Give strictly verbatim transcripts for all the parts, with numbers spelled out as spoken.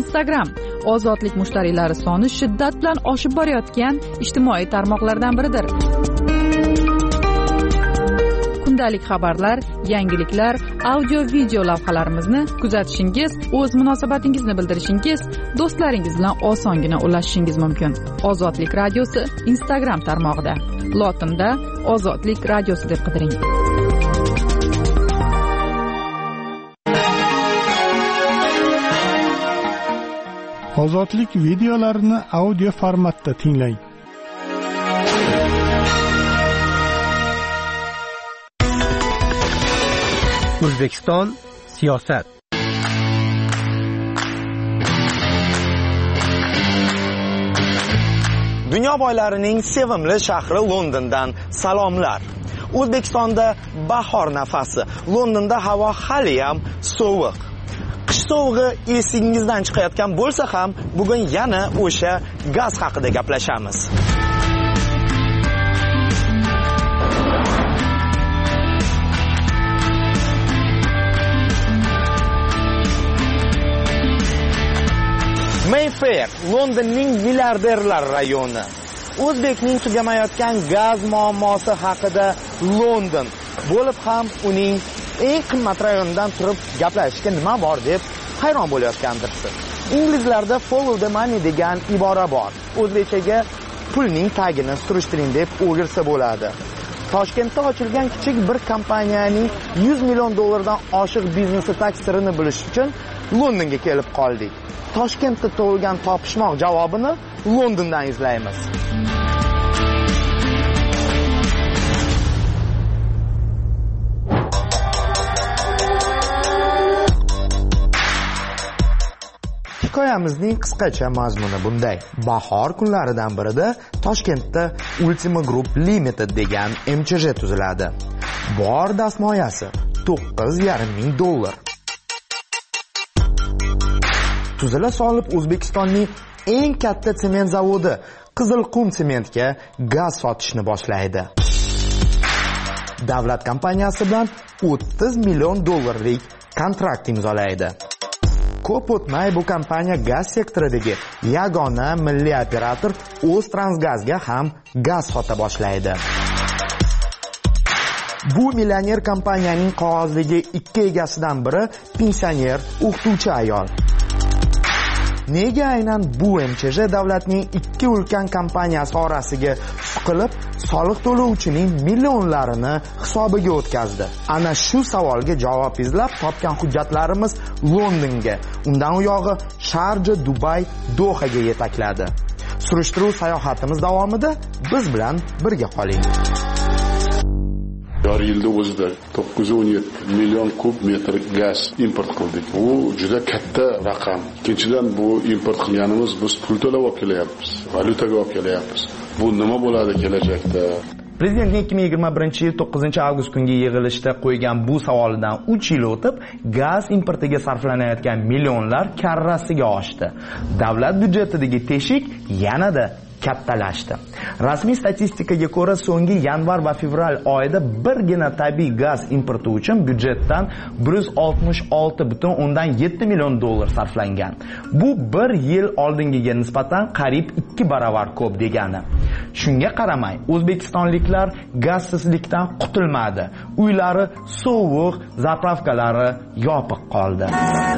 Instagram ozodlik mushtariylari soni shiddat bilan oshib borayotgan ijtimoiy tarmoqlardan biridir. Kundalik xabarlar, yangiliklar, audio video lavhalarimizni kuzatishingiz, o'z munosabatingizni bildirishingiz, do'stlaringiz bilan osongina ulashishingiz mumkin. Ozodlik radiosi Instagram tarmog'ida lotinda Ozodlik radiosi deb qidiring. Ozodlik videolarini audio formatda tinglang. O'zbekiston siyosat. Dunyo boylarining sevimli shahri Londondan salomlar. O'zbekistonda bahor nafasi. Londonda havo hali ham sovuq. Qish sovug'i esingizdan chiqayotgan bo'lsa ham, bugun yana o'sha gaz haqida gaplashamiz. Mayfair, Londonning milliarderlar rayoni. O'zbekning tugamayotgan gaz muammosi haqida London bo'lib ham uning eng qimmat rayonidan turib gaplashishga nima bor deb hayron bo'layotgandirsiz. Inglizlarda follow the money degan ibora bor. O'zbekchaga pulning tagini surishtiring deb o'girsa bo'ladi. Toshkentda ochilgan kichik bir kompaniyaning yuz million dollardan oshiq biznesi tag sirini bilish uchun Londonga kelib qoldik. Toshkentda tug'ilgan topishmoq javobini Londondan izlaymiz. Hikoyamizning qisqacha mazmuni bunday. Bahor kunlaridan birida Toshkentda Ultima Group Limited degan M Ch J tuziladi. Bor dastmoyasi to'qqiz yarim ming dollar. Tuzila solib O'zbekistonning eng katta sement zavodi Qizilqum sementga gaz sotishni boshlaydi. Davlat kompaniyasi bilan o'ttiz million dollarlik kontrakt imzolaydi. Ko'p o'tmay bu kompaniya gaz sektoridagi yagona milliy operator O'ztransgazga ham gaz sota boshlaydi. Bu millioner kompaniyaning qog'ozligi ikki egasidan biri pensioner o'qituvchi ayol. Nega aynan bu M Ch J davlatning ikki ulkan kompaniyasi orasiga suqilib, soliq to'lovchining millionlarini hisobiga o'tkazdi? Ana shu savolga javob izlab topgan hujjatlarimiz Londonga, undan u yog'i Sharja, Dubay, Dohaga yetakladi. Surishtiruv sayohatimiz davomida biz bilan birga qoling. Har yilda o'zida to'qqiz yuz o'n yetti million kub metr gaz import qildik. Bu juda katta raqam. Ikkinchidan, bu import qilganimiz biz pul to'lab olib kelyapmiz, valyutaga olib kelyapmiz. Bu nima bo'ladi kelajakda? Prezidentning ikki ming yigirma birinchi yil to'qqizinchi avgust kungi yig'ilishda qo'ygan bu savolidan uch yil o'tib, gaz importiga sarflanayotgan millionlar karrasiga oshdi. Davlat byudjetidagi teshik yanada kattalashdi. Rasmiy statistikaga ko'ra, so'nggi yanvar va fevral oyida birgina tabiiy gaz importi uchun byudjetdan bir yuz oltmish olti butun o'ndan yetti million dollar sarflangan. Bu bir yil oldingiga nisbatan qariyb ikki baravar ko'p degani. Shunga qaramay, o'zbekistonliklar gazsizlikdan qutulmadi. Uylari sovuq, zapravkalari yopiq qoldi.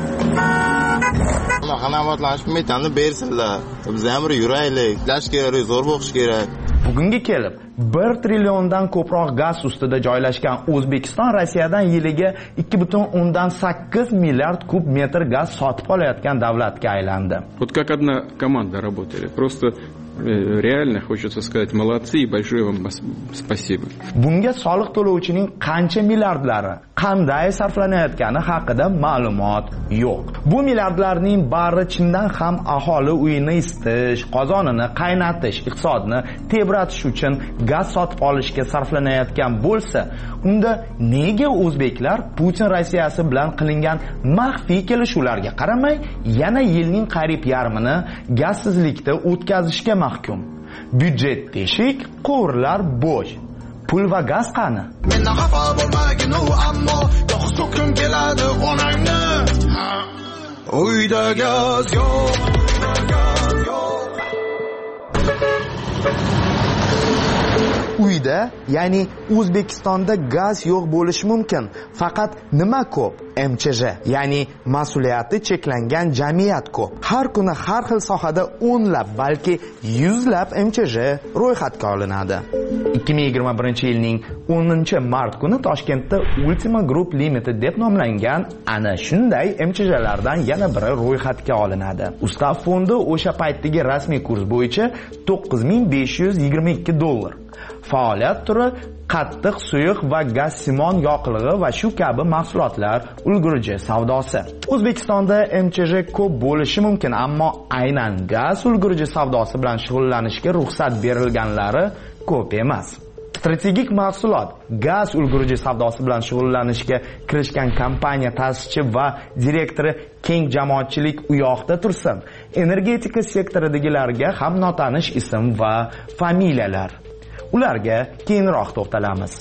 Qanovatlanish metanni bersinlar. Biz ham yuraylik, ishlash kerak, zo'r bo'lish kerak. Bugunga kelib bir trilliondan ko'proq gaz ustida joylashgan O'zbekiston Rossiyadan yiliga ikki butun o'ndan sakkiz milliard kub metr gaz sotib olayotgan davlatga aylandi. Вот как одна команда работали. Просто реально хочется сказать молодцы и большое вам спасибо. Bunga soliq to'lovchining qancha milliardlari, qanday sarflanayotgani haqida ma'lumot yo'q. Bu milliardlarning bari chindan ham aholi uyini isitish, qozonini qaynatish, iqtisodni tebratish uchun gaz sotib olishga sarflanayotgan bo'lsa, unda nega o'zbeklar Putin Rossiyasi bilan qilingan maxfiy kelishuvlarga qaramay yana yilning qariyb yarmini gazsizlikda o'tkazishga mahkum? Byudjet teshik, quvurlar bo'sh. Pul va gaz qani? Mendan xafa bo'lmagin u, ammo yo'q so'kim keladi onangni. uyda gaz yo'q. Uyda, ya'ni O'zbekistonda gaz yo'q bo'lishi mumkin. Faqat nima ko'p? M Ch J, ya'ni mas'uliyati cheklangan jamiyat ko'p. Har kuni har xil sohada o'nlab, balki yuzlab M Ch J ro'yxatga olinadi. ikki ming yigirma birinchi yilning o'ninchi mart kuni Toshkentda Ultima Group Limited deb nomlangan ana shunday M Ch J'lardan yana biri ro'yxatga olinadi. Ustav fondi o'sha paytdagi rasmiy kurs bo'yicha to'qqiz ming besh yuz yigirma ikki dollar. Faoliyat turi qattiq, suyuq va gazsimon yoqilg'i va shu kabi mahsulotlar ulgurji savdosi. O'zbekistonda M Ch J ko'p bo'lishi mumkin, ammo aynan gaz ulgurji savdosi bilan shug'ullanishga ruxsat berilganlari ko'p emas. Strategik mahsulot gaz ulgurji savdosi bilan shug'ullanishga kirishgan kompaniya ta'sischisi va direktori keng jamoatchilik u yoqda tursin. Energetika sektoridagilarga ham notanish ism va familiyalar. Ularga keyinroq to'xtalamiz.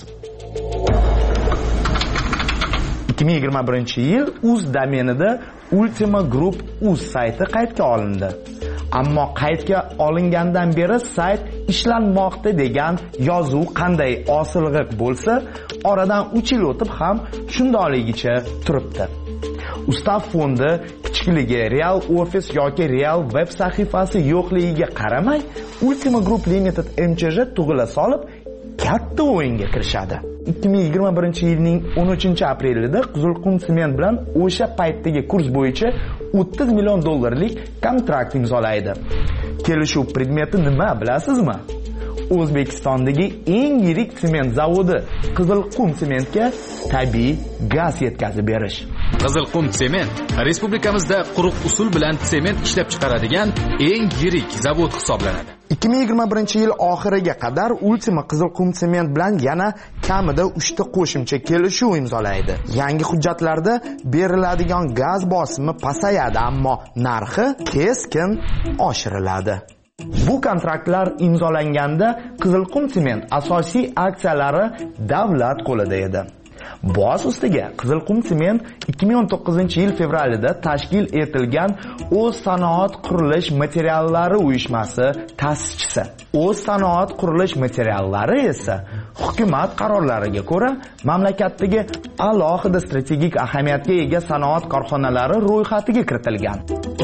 ikki ming yigirma birinchi yil uz domenida Ultima Group uz sayti qaydga olindi. Ammo qaydga olingandan beri sayt ishlanmoqda degan yozuv qanday osilg'iq bo'lsa, oradan uch yil o'tib ham shundayligicha turibdi. Ustav fondi kichikligi, real ofis yoki real web sahifasi yo'qligiga qaramay, Ultima Group Limited M Ch J tug'ila solib katta o'yinga kirishadi. ikki ming yigirma birinchi yilning o'n uchinchi aprelida Qizilqum sement bilan o'sha paytdagi kurs bo'yicha o'ttiz million dollarlik kontrakt imzolaydi. Kelishuv predmeti nima bilasizmi? O'zbekistondagi eng yirik sement zavodi Qizilqum sementga tabiiy gaz yetkazib berish. Qizilqum sement respublikamizda quruq usul bilan sement ishlab chiqaradigan eng yirik zavod hisoblanadi. ikki ming yigirma birinchi yil oxiriga qadar Ultima Qizilqum sement bilan yana kamida uchta qo'shimcha kelishuv imzolaydi. Yangi hujjatlarda beriladigan gaz bosimi pasayadi, ammo narxi keskin oshiriladi. Bu kontraktlar imzolanganda Qizilqum sement asosiy aksiyalari davlat qo'lida edi. Boz ustiga Qizilqum sement ikki ming o'n to'qqizinchi yil fevralida tashkil etilgan O'z sanoat qurilish materiallari uyushmasi ta'sischisi. O'z sanoat qurilish materiallari esa hukumat qarorlariga ko'ra mamlakatdagi alohida strategik ahamiyatga ega sanoat korxonalari ro'yxatiga kiritilgan.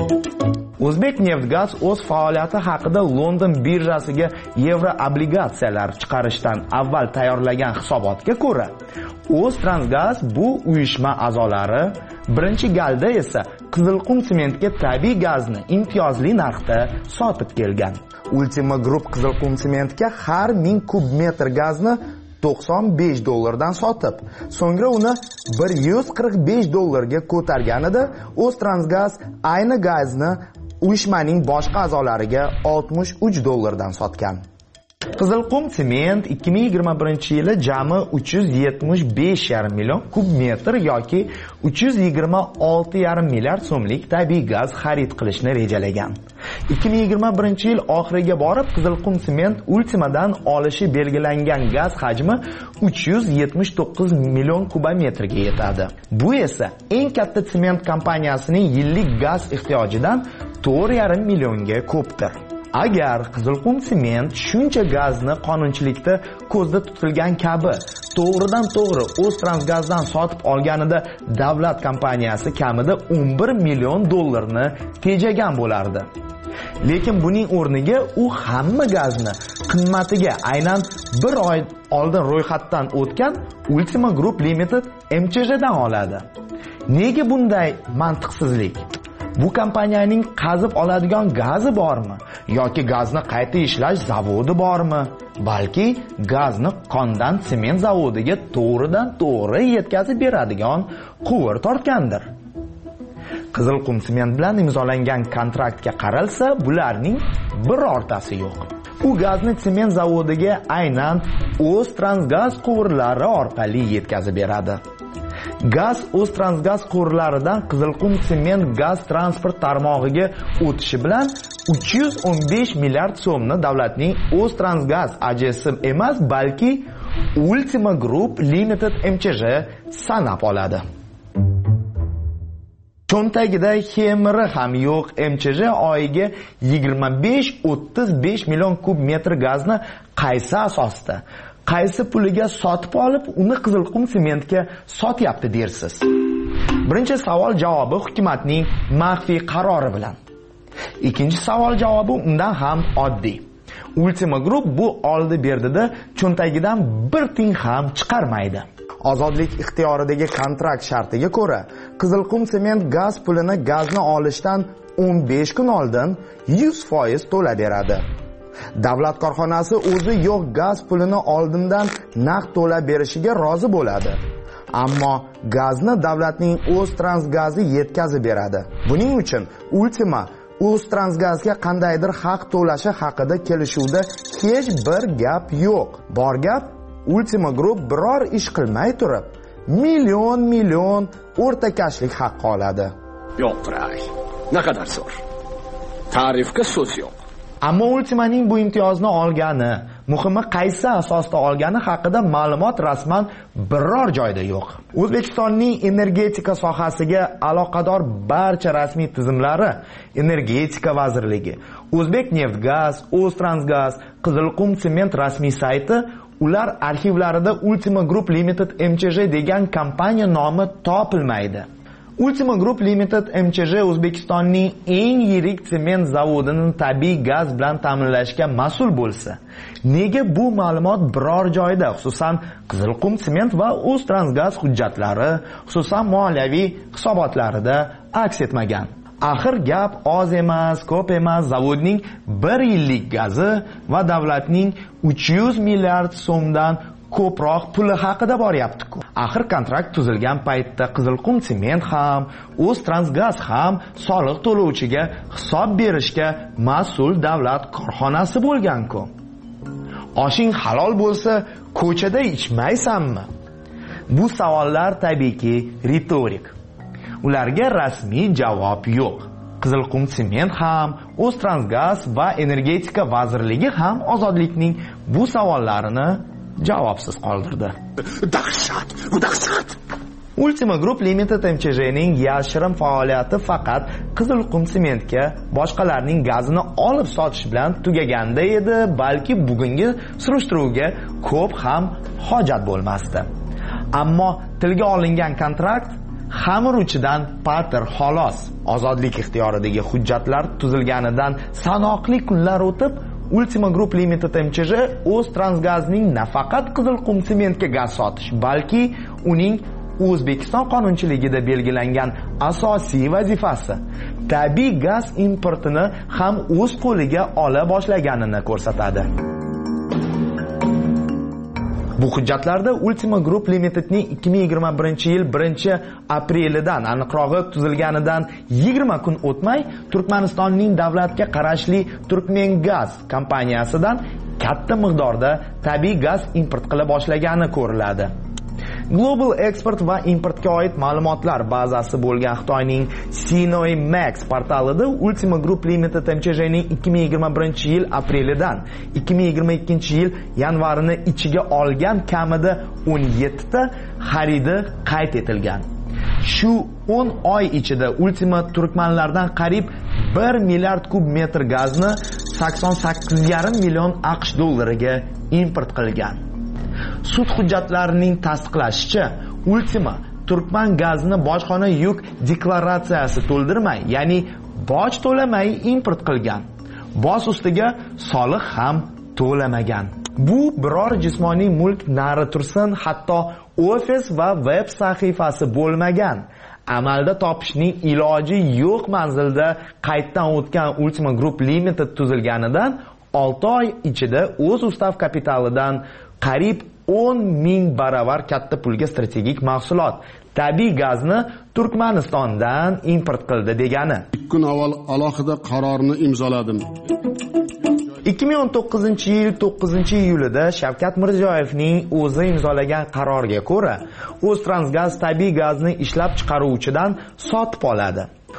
O'zbekneftgaz o'z faoliyati haqida London birjasiga yevro obligatsiyalar chiqarishdan avval tayyorlagan hisobotga ko'ra, O'ztransgaz bu uyushma a'zolari birinchi galda esa Qizilqum sementga tabiiy gazni imtiyozli narxda sotib kelgan. Ultima Group Qizilqum sementga har ming kub metr gazni to'qson besh dollardan sotib, so'ngra uni bir yuz qirq besh dollarga ko'targanida O'ztransgaz ayni gazni uyushmaning boshqa a'zolariga oltmish uch dollardan sotgan. Qizilqum sement ikki ming yigirma birinchi yili jami uch yuz yetmish besh yarim million kub metr yoki uch yuz yigirma olti yarim milliard so'mlik tabiiy gaz xarid qilishni rejalagan. ikki ming yigirma birinchi yil oxiriga borib Qizilqum sement Ultimadan olishi belgilangan gaz hajmi uch yuz yetmish to'qqiz million kubometrga yetadi. Bu esa eng katta sement kompaniyasining yillik gaz ehtiyojidan to'rt yarim millionga ko'pdir. Agar Qizilqum sement shuncha gazni qonunchilikda ko'zda tutilgan kabi to'g'ridan to'g'ri O'ztransgazdan sotib olganida davlat kompaniyasi kamida o'n bir million dollarni tejagan bo'lardi. Lekin buning o'rniga u hamma gazni qimmatiga aynan bir oy oldin ro'yxatdan o'tgan Ultima Group Limited M Ch J'dan oladi. Nega bunday mantiqsizlik? Bu kompaniyaning qazib oladigan gazi bormi yoki gazni qayta ishlash zavodi bormi? Balki gazni qondan sement zavodiga to'g'ridan to'g'ri yetkazib beradigan quvur tortgandir. Qizilqum sement bilan imzolangan kontraktga qaralsa, bularning birortasi yo'q. U gazni sement zavodiga aynan O'ztransgaz quvurlari orqali yetkazib beradi. Gaz O'ztransgaz quvurlaridan Qizilqum sement gaz transport tarmog'iga o'tishi bilan uch yuz o'n besh milliard so'mni davlatning O'ztransgaz A J S emas, balki Ultima Group Limited M Ch J sanab oladi. cho'ntagida xemiri ham yo'q M Ch J oyiga yigirma besh o'ttiz besh million kub metr gazni qaysi asosda, qaysi puliga sotib olib, uni Qizilqum sementga sotyapti dersiz? Birinchi savol javobi hukumatning maxfiy qarori bilan. Ikkinchi savol javobi undan ham oddiy. Ultima Group bu oldi berdida cho'ntagidan bir tiyin ham chiqarmaydi. Ozodlik ixtiyoridagi kontrakt shartiga ko'ra, Qizilqum sement gaz pulini gazni olishdan o'n besh kun oldin yuz foiz to'laveradi. Davlat korxonasi o'zi yo'q gaz pulini oldindan naqd to'lab berishiga rozi bo'ladi. Ammo gazni davlatning O'ztransgazi yetkazib beradi. Buning uchun Ultima O'ztransgazga qandaydir haq to'lashi haqida kelishuvda hech bir gap yo'q. Bor gap Ultima Group biror ish qilmay turib, million million o'rtakashlik haqqi oladi. Yo'q, Ray. Naqadar zo'r. Ta'rifga so'z yo'q. Ammo Ultimaning bu imtiyozni olgani, muhimi qaysi asosda olgani haqida ma'lumot rasman biror joyda yo'q. O'zbekistonning energetika sohasiga aloqador barcha rasmiy tizimlari, Energetika vazirligi, O'zbekneftgaz, O'ztransgaz, Qizilqum sement rasmiy sayti, ular arxivlarida Ultima Group Limited M Ch J degan kompaniya nomi topilmaydi. Ultima Group Limited M Ch J O'zbekistonning eng yirik sement zavodini tabiiy gaz bilan ta'minlashga mas'ul bo'lsa, nega bu ma'lumot biror joyda, xususan Qizilqum sement va O'ztransgaz hujjatlari, xususan moliyaviy hisobotlarida aks etmagan? Axir gap oz emas, ko'p emas, zavodning bir yillik gazi va davlatning uch yuz milliard so'mdan ko'proq puli haqida boryapti-ku. Axir kontrakt tuzilgan paytda Qizilqum sement ham, O'ztransgaz ham soliq to'lovchiga hisob berishga mas'ul davlat korxonasi bo'lgan-ku. Oshing halol bo'lsa, ko'chada ichmaysanmi? Bu savollar tabiiyki ritorik. Ularga rasmiy javob yo'q. Qizilqum sement ham, O'ztransgaz va Energetika vazirligi ham ozodlikning bu savollarini javobsiz qoldirdi. Dahshat, bu dahshat. Ultima Group Limited M Ch J'ning yashirin faoliyati faqat Qizilqum sementga boshqalarning gazini olib sotish bilan tugaganda edi, balki bugungi surishtiruvga ko'p ham hojat bo'lmasdi. Ammo tilga olingan kontrakt xamir uchidan patir xolos. Ozodlik ixtiyoridagi hujjatlar tuzilganidan sanoqli kunlar o'tib, Ultima Group Limited M Ch J O'ztransgazning nafaqat Qizilqum sementga gaz sotish, balki uning O'zbekiston qonunchiligida belgilangan asosiy vazifasi tabiiy gaz importini ham o'z qo'liga ola boshlaganini ko'rsatadi. Bu hujjatlarda Ultima Group Limitedning ikki ming yigirma birinchi yil birinchi aprelidan, aniqrog'i tuzilganidan yigirma kun o'tmay Turkmanistonning davlatga qarashli Turkmengaz kompaniyasidan katta miqdorda tabiiy gaz import qila boshlagani ko'riladi. Global Export va importga oid ma'lumotlar bazasi bo'lgan Xitoyning Sinoy Max portalida Ultima Group Limited M Ch J'ning ikki ming yigirma birinchi yil aprelidan ikki ming yigirma ikkinchi yil yanvarini ichiga olgan kamida o'n yetti ta xaridi qayd etilgan. Shu o'n oy ichida Ultima turkmanlardan qariyb bir milliard kub metr gazni sakson sakkiz yarim million AQSh dollariga import qilgan. Sud hujjatlarining tasdiqlashicha, Ultima Turkman gazini bojxona yuk deklaratsiyasi to'ldirmay, ya'ni boj to'lamay import qilgan. Boz ustiga soliq ham to'lamagan. Bu biror jismoniy mulk nari tursin, hatto ofis va veb sahifasi bo'lmagan. Amalda topishning iloji yo'q manzilda qayddan o'tgan Ultima Group Limited tuzilganidan olti oy ichida o'z ustav kapitalidan qariyb o'n ming baravar katta pulga strategik mahsulot tabiiy gazni Turkmanistondan import qildi degani. ikki kun avval alohida qarorni imzoladim. ikki ming o'n to'qqizinchi yil to'qqizinchi iyulida Shavkat Mirziyoyevning o'zi imzolagan qarorga ko'ra, O'ztransgaz tabiiy gazni ishlab chiqaruvchidan sotib oladi.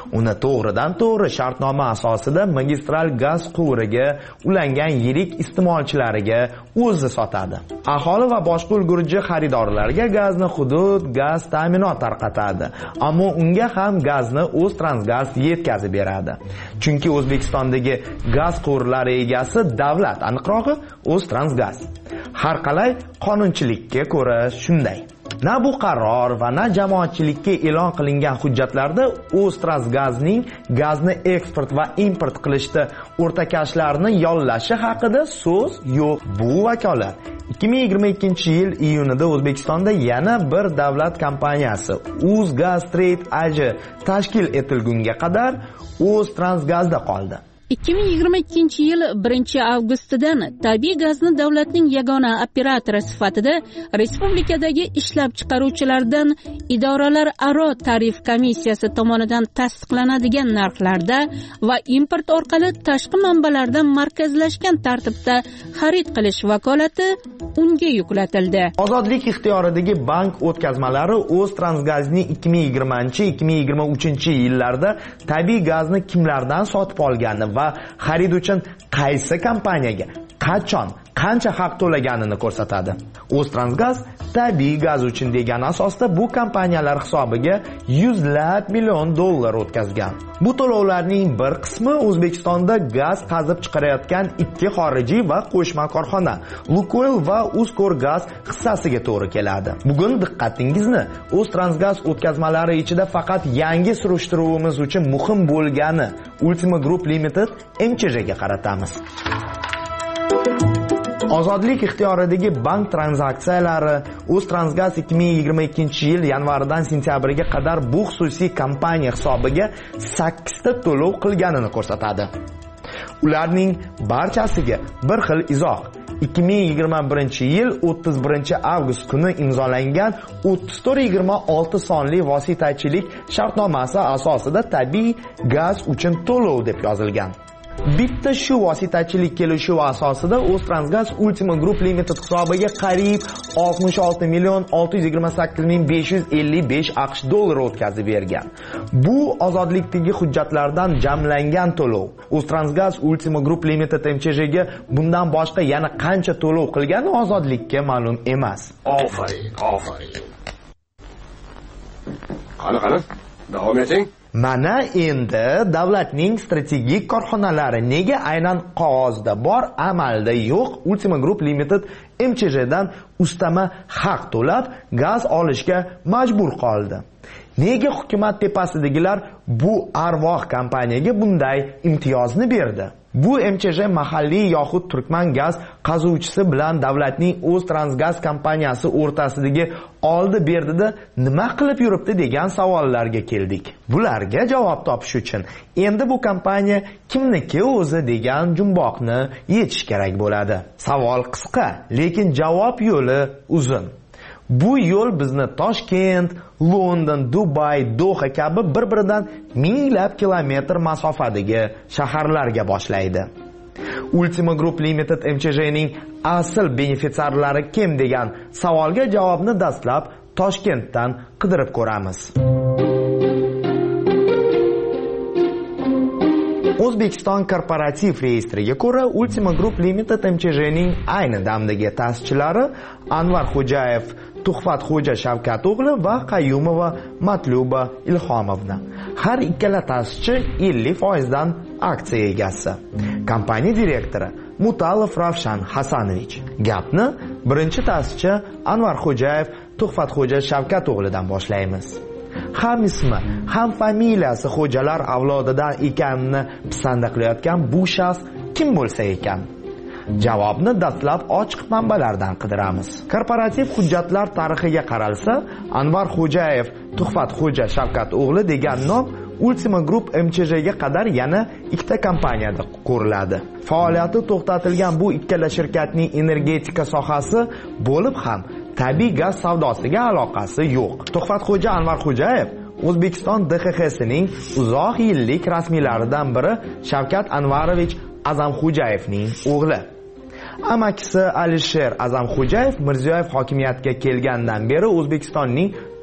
uni to'g'ridan to'g'ri shartnoma asosida magistral gaz quvuriga ulangan yirik iste'molchilariga o'zi sotadi. Aholi va boshqa ulgurji xaridorlarga gazni hudud gaz ta'minot tarqatadi, ammo unga ham gazni O'ztransgaz yetkazib beradi. Chunki O'zbekistondagi gaz quvurlari egasi davlat, aniqrog'i O'ztransgaz. Har qalay qonunchilikka ko'ra shunday. Na bu qaror va na jamoatchilikka e'lon qilingan hujjatlarda O'ztransgazning gazni eksport va import qilishda o'rtakashlarni yollashi haqida so'z yo'q. Bu vakolat ikki ming yigirma ikkinchi yil iyunida O'zbekistonda yana bir davlat kompaniyasi O'zgaz Trade A J tashkil etilgunga qadar O'ztransgazda qoldi. ikki ming yigirma ikkinchi yil birinchi avgustidan tabiiy gazni davlatning yagona operatori sifatida respublikadagi ishlab chiqaruvchilardan idoralararo tarif komissiyasi tomonidan tasdiqlanadigan narxlarda va import orqali tashqi manbalardan markazlashgan tartibda xarid qilish vakolati unga yuklatildi. Ozodlik ixtiyoridagi bank o'tkazmalari O'ztransgazning ikki ming yigirmanchi ikki ming yigirma uchinchi yillarda tabiiy gazni kimlardan sotib olgani va xarid uchun qaysi kompaniyaga qachon qancha haq to'laganini ko'rsatadi. O'ztransgaz tabiiy gaz uchun degan asosda bu kompaniyalar hisobiga yuzlab million dollar o'tkazgan. Bu to'lovlarning bir qismi O'zbekistonda gaz qazib chiqarayotgan ikki xorijiy va qo'shma korxona Lukoil va Uzkorgaz hissasiga to'g'ri keladi. Bugun diqqatingizni O'ztransgaz o'tkazmalari ichida faqat yangi surishtiruvimiz uchun muhim bo'lgani Ultima Group Limited M Ch J ga qaratamiz. Ozodlik ixtiyoridagi bank tranzaksiyalari O'ztransgaz ikki ming yigirma ikkinchi yil yanvaridan sentyabriga qadar bu xususiy kompaniya hisobiga sakkizta to'lov qilganini ko'rsatadi. Ularning barchasiga bir xil izoh. ikki ming yigirma birinchi yil o'ttiz birinchi avgust kuni imzolangan o'ttiz to'rt yigirma olti sonli vositachilik shartnomasi asosida tabiiy gaz uchun to'lov deb yozilgan. Bitta shu vositachilik kelishuvi asosida O'ztransgaz Ultima Group Limited hisobiga qariyb oltmish olti million olti yuz yigirma sakkiz ming besh yuz ellik besh AQSh dollari o'tkazib bergan. Bu ozodlikdagi hujjatlardan jamlangan to'lov. O'ztransgaz Ultima Group Limited M Ch J ga bundan boshqa yana qancha to'lov qilgani ozodlikka ma'lum emas. Ofarin, ofarin. Qani qani, davom eting. Mana endi davlatning strategik korxonalari nega aynan qog'ozda bor, amalda yo'q Ultima Group Limited M Ch J dan ustama haq to'lab gaz olishga majbur qoldi? Nega hukumat tepasidagilar bu arvoh kompaniyaga bunday imtiyozni berdi? Bu M Ch J mahalliy yoxud turkman gaz qazuvchisi bilan davlatning O'ztransgaz kompaniyasi o'rtasidagi oldi berdida nima qilib yuribdi degan savollarga keldik. Bularga javob topish uchun endi bu kompaniya kimniki o'zi degan jumboqni yechish kerak bo'ladi. Savol qisqa, lekin javob yo'li uzun. Bu yo'l bizni Toshkent, London, Dubay, Doha kabi bir-biridan minglab kilometr masofadagi shaharlarga boshlaydi. Ultima Group Limited M Ch J ning asl benefitsiarlari kim degan savolga javobni dastlab Toshkentdan qidirib ko'ramiz. O'zbekiston korporativ reyestriga ko'ra Ultima Group Limited M Ch J ning ayni damdagi ta'sischilari Anvar Xo'jayev, Tuhfat Xo'ja Shavkat o'g'li va Qayyumova Matluba Ilhomovna. Har ikkala ta'sischi ellik foiz dan aksiya egasi. Kompaniya direktori Mutalov Ravshan Hasanovich. Gapni birinchi ta'sischi Anvar Xo'jayev, Tuhfat Xo'ja Shavkat o'g'lidan boshlaymiz. Ham ismi, ham familiyasi xo'jalar avlodidan ekanini pisanda qilayotgan bu shaxs kim bo'lsa ekan? Javobni dastlab ochiq manbalardan qidiramiz. Korporativ hujjatlar tarixiga qaralsa, Anvar Xo'jayev, Tuhfat Xo'ja Shavkat o'g'li degan nom Ultima Group M Ch J ga qadar yana ikkita kompaniyada ko'riladi. Faoliyati to'xtatilgan bu ikkala shirkatning energetika sohasi bo'lib ham tabiiy gaz savdosiga aloqasi yo'q. Tuhfat Xo'ja Anvar Xo'jayev O'zbekiston D X X sining uzoq yillik rasmiylaridan biri Shavkat Anvarovich Azamxo'jayevning o'g'li. Amakisi Alisher Azamxo'jayev Mirziyoyev hokimiyatga kelgandan beri O'zbekistonning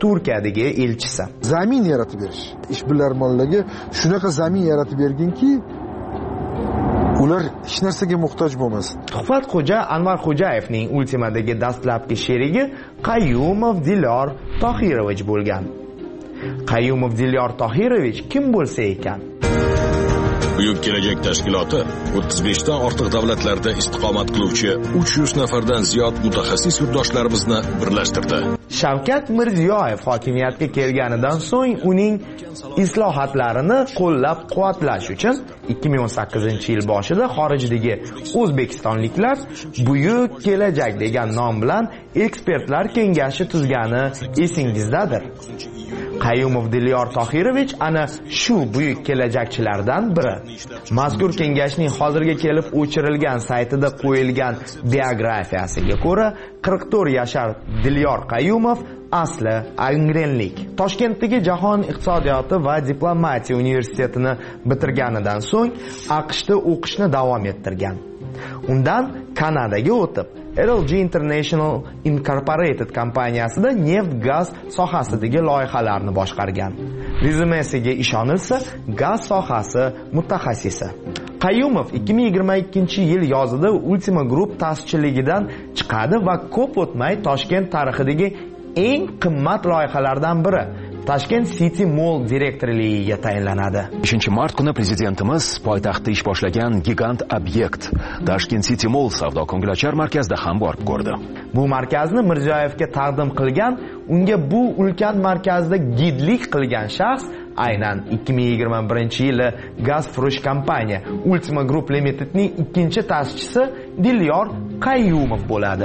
Turkiyadagi elchisi. Zamin yaratib berish. Ishbilarmonlarga shunaqa zamin yaratib berginki, ular hech narsaga muhtoj bo'lmasin. Tuhfatxo'ja Anvar Xo'jayevning Ultimadagi dastlabki sherigi Qayyumov Dilyor Tohirovich bo'lgan. Qayyumov Dilyor Tohirovich kim bo'lsa ekan? Buyuk kelajak tashkiloti o'ttiz beshdan ortiq davlatlarda istiqomat qiluvchi uch yuz nafardan ziyod mutaxassis yurtdoshlarimizni birlashtirdi. Shavkat Mirziyoyev hokimiyatga kelganidan so'ng uning islohotlarini qo'llab-quvvatlash uchun ikki ming o'n sakkizinchi yil boshida xorijdagi o'zbekistonliklar Buyuk kelajak degan nom bilan ekspertlar kengashi tuzgani esingizdadir. Qayyumov Dilyor Tohirovich ana shu buyuk kelajakchilardan biri. Mazkur kengashning hozirga kelib o'chirilgan saytida qo'yilgan biografiyasiga ko'ra, qirq to'rt yashar Dilyor Qayyumov asli angrenlik. Toshkentdagi Jahon iqtisodiyoti va diplomatiya universitetini bitirganidan so'ng AQShda o'qishni davom ettirgan. Undan Kanadaga o'tib, L L G International Incorporated kompaniyasida neft-gaz sohasidagi loyihalarni boshqargan. Rezyumesiga ishonilsa, gaz sohasi mutaxassisi. Qayyumov ikki ming yigirma ikkinchi yil yozida Ultima Group ta'sischiligidan chiqadi va ko'p o'tmay Toshkent tarixidagi eng qimmat loyihalardan biri Tashkent City Mall direktorligiga tayinlanadi. beshinchi mart kuni prezidentimiz poytaxtda ish boshlagan gigant obyekt Tashkent City Mall savdo-ko'ngilochar markazida ham borib ko'rdi. Bu markazni Mirziyoyevga taqdim qilgan, unga bu ulkan markazda gidlik qilgan shaxs aynan ikki ming yigirma birinchi yili Gazfurush kompaniya Ultima Group Limitedning ikkinchi ta'sischisi Dilyor Qayyumov bo'ladi.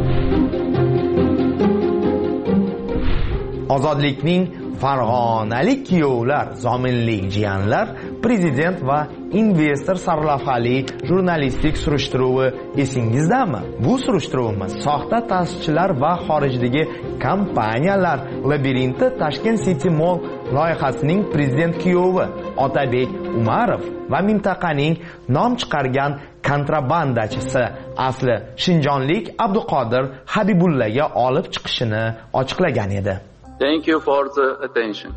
Ozodlikning farg'onalik kuyovlar, zominlik jiyanlar, prezident va investor sarlavhali jurnalistik surishtiruvi esingizdami? Bu surishtiruvimiz soxta ta'sischilar va xorijdagi kompaniyalar labirinti Tashkent City Mall loyihasining prezident kuyovi Otabek Umarov va mintaqaning nom chiqargan kontrabandachisi asli shinjonlik Abduqodir Habibullaga olib chiqishini ochiqlagan edi. Thank you for the attention.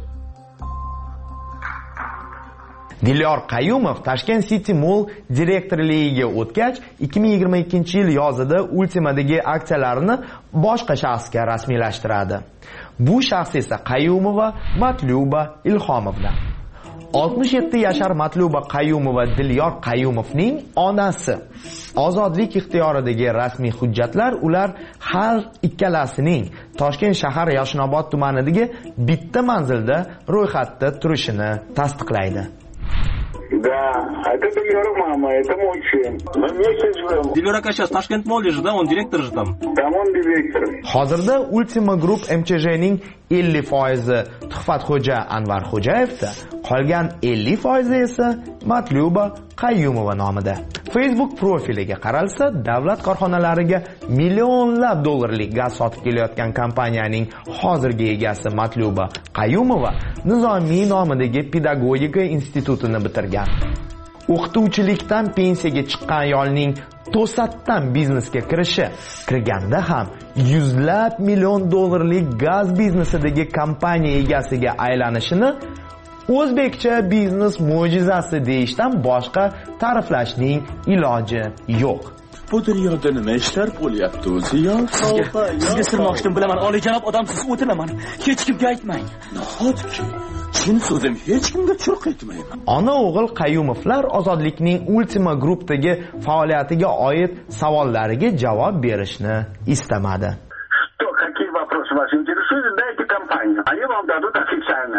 Dilyor Qayyumov Tashkent City Mall direktorligiga o'tgach, ikki ming yigirma ikkinchi yil yozida Ultimadagi aksiyalarini boshqa shaxsga rasmiylashtiradi. Bu shaxs esa Qayyumova Matluba Ilhomovna. oltmish yetti yashar Matluba Qayyumova Dilyor Qayyumovning onasi. Ozodlik ixtiyoridagi rasmiy hujjatlar ular har ikkalasining Toshkent shahar Yashnobod tumanidagi bitta manzilda ro'yxatda turishini tasdiqlaydi. Да, это Дильор мама, это мой сын. Мы вместе живем. Дильор aka сейчас Ташкент Молле же, да? Он директор же там. Там он директор. Hozirda Ultima Group M Ch J'ning ellik foizi Tuhfatxo'ja Anvar Xo'jayevda, qolgan ellik foizi esa Matluba Qayyumova nomida. Facebook profiliga qaralsa, davlat korxonalariga millionlab dollarlik gaz sotib kelayotgan kompaniyaning hozirgi egasi Matluba Qayyumova Nizomiy nomidagi pedagogika institutini bitirgan. O'qituvchilikdan pensiyaga chiqqan ayolning to'satdan biznesga kirishi, kirganda ham yuzlab million dollarlik gaz biznesidagi kompaniya egasiga aylanishini o'zbekcha biznes mo'jizasi deyishdan boshqa ta'riflashning iloji yo'q. Bu dunyoda nima ishlar bo'lyapti o'zi yo? Sizga sirni ochdim bilaman, oliyjanob odamsiz o'tiraman. Hech kimga aytmang. Nahotki chin so'zim hech kimga churq etmayman. Ona o'g'il Qayyumovlar Ozodlikning Ultima Group'dagi faoliyatiga oid savollariga javob berishni istamadi. Что, какие вопросы вас интересуют, дайте компанию. Они вам дадут официально.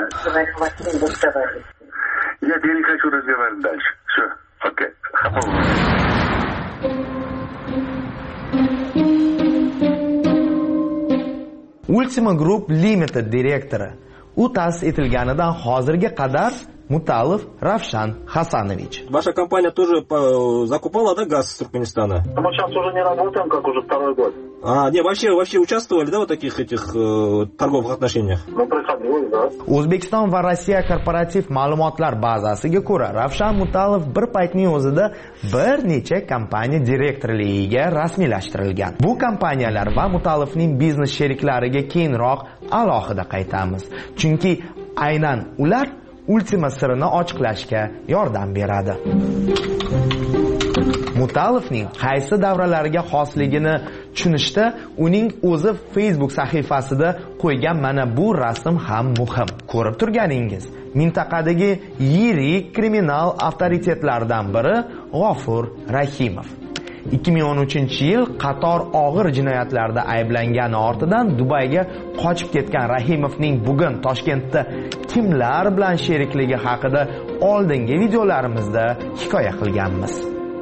Нет, я не хочу разговаривать дальше. Все, окей. Ultima Group Limited direktori. U ta'sis etilganidan hozirga qadar Mutallov Ravshan Hasanovich. Ваша компания тоже закупала, да, газ с Туркменистана? Мы сейчас уже не работаем, как уже второй год. А, не, вообще, вообще участвовали, да, в таких этих э, торговых отношениях? O'zbekiston va Rossiya korporativ ma'lumotlar bazasiga ko'ra, Ravshan Mutalov bir paytning o'zida bir necha kompaniya direktorligiga rasmiylashtirilgan. Bu kompaniyalar va Mutalovning biznes sheriklariga keyinroq alohida qaytamiz. Chunki aynan ular Ultima sirini ochiqlashga yordam beradi. Mutalovning qaysi davralarga xosligini tushunishda uning o'zi Facebook sahifasida qo'ygan mana bu rasm ham muhim. Ko'rib turganingiz, mintaqadagi yirik kriminal avtoritetlardan biri G'ofur Rahimov. ikki ming o'n uchinchi yil qator og'ir jinoyatlarda ayblangani ortidan Dubayga qochib ketgan Rahimovning bugun Toshkentda kimlar bilan sherikligi haqida oldingi videolarimizda hikoya qilganmiz.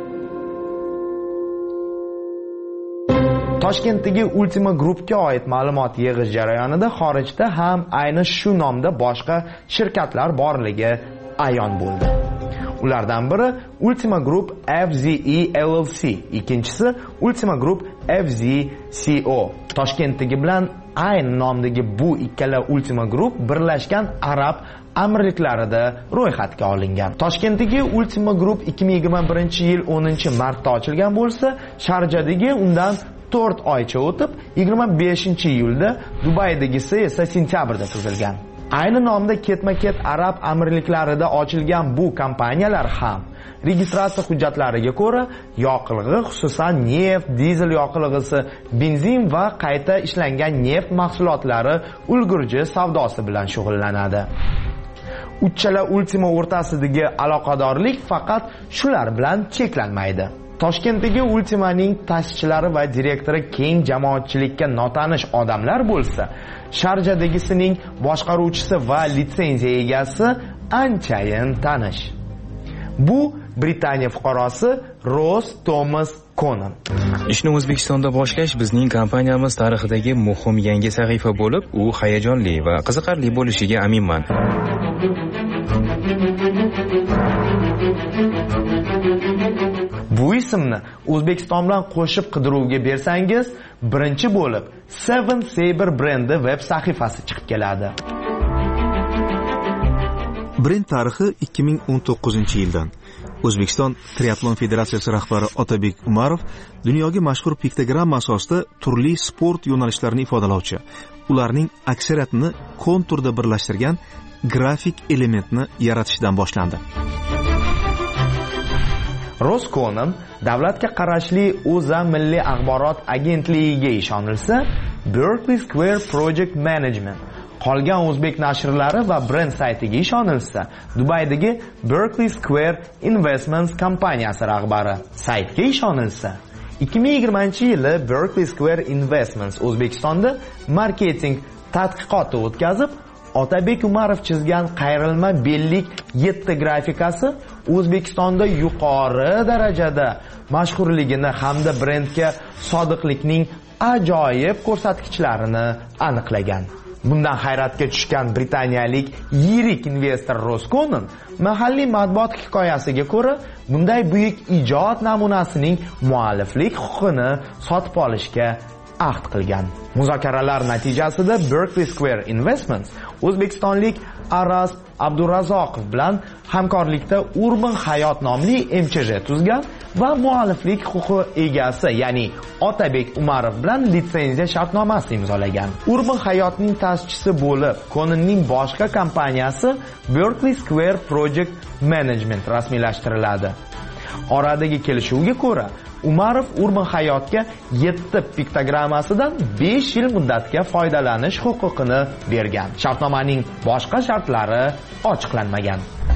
Toshkentdagi Ultima Groupga oid ma'lumot yig'ish jarayonida xorijda ham ayni shu nomda boshqa shirkatlar borligi ayon bo'ldi. Ulardan biri Ultima Group F Z E L L C, ikkinchisi Ultima Group F Z C O. Toshkentdagi bilan ayni nomdagi bu ikkala Ultima Group Birlashgan Arab Amirliklarida ro'yxatga olingan. Toshkentdagi Ultima Group ikki ming yigirma birinchi yil o'ninchi martda ochilgan bo'lsa, Sharjadagi undan to'rt oycha o'tib, yigirma beshinchi iyulda, Dubaydagisi esa sentyabrda tuzilgan. Ayni nomda ketma-ket Arab Amirliklarida ochilgan bu kompaniyalar ham registratsiya hujjatlariga ko'ra yoqilg'i, xususan neft, dizel yoqilg'isi, benzin va qayta ishlangan neft mahsulotlari ulgurji savdosi bilan shug'ullanadi. Uchala Ultima o'rtasidagi aloqadorlik faqat shular bilan cheklanmaydi. Toshkentdagi Ultimaning ta'sischilari va direktori keng jamoatchilikka notanish odamlar bo'lsa, Sharjadagisining boshqaruvchisi va litsenziya egasi anchayin tanish. Bu Britaniya fuqarosi Ross Thomas Conan. Ishni O'zbekistonda boshlash bizning kompaniyamiz tarixidagi muhim yangi sahifa bo'lib, u hayajonli va qiziqarli bo'lishiga aminman. Bu ismni O'zbekiston bilan qo'shib qidiruvga bersangiz, birinchi bo'lib Seven Saber brendi web sahifasi chiqib keladi. Brend tarixi ikki ming o'n to'qqizinchi yildan. O'zbekiston Triatlon Federatsiyasi rahbari Otabek Umarov dunyoga mashhur piktogramma asosida turli sport yo'nalishlarini ifodalovchi, ularning aksariyatini konturda birlashtirgan grafik elementni yaratishdan boshlandi. Ross Conan davlatga qarashli o'za milliy axborot agentligiga ishonilsa, Berkeley Square Project Management, qolgan o'zbek nashrlari va brend saytiga ishonilsa, Dubaydagi Berkeley Square Investments kompaniyasi rahbari saytga ishonilsa, ikki ming yigirmanchi yili Berkeley Square Investments O'zbekistonda marketing tadqiqoti o'tkazib, Otabek Umarov chizgan qayrilma bellik yetti grafikasi O'zbekistonda yuqori darajada mashhurligini hamda brendga sodiqlikning ajoyib ko'rsatkichlarini aniqlagan. Bundan hayratga tushgan britaniyalik yirik investor Ross Conan mahalliy matbuot hikoyasiga ko'ra, bunday buyuk ijod namunasining mualliflik huquqini sotib olishga ahd qilgan. Muzokaralar natijasida Berkeley Square Investments o'zbekistonlik Aras Abdurazzoqov bilan hamkorlikda Urban Hayot nomli M Ch J tuzgan va mualliflik huquqi egasi, ya'ni Otabek Umarov bilan litsenziya shartnomasi imzolagan. Urban Hayotning ta'sischisi bo'lib, Conanning boshqa kompaniyasi Berkeley Square Project Management rasmiylashtiriladi. Oradagi kelishuvga ko'ra, Umarov Urban Hayotga yetti piktogrammasidan besh yil muddatga foydalanish huquqini bergan. Shartnomaning boshqa shartlari ochiqlanmagan.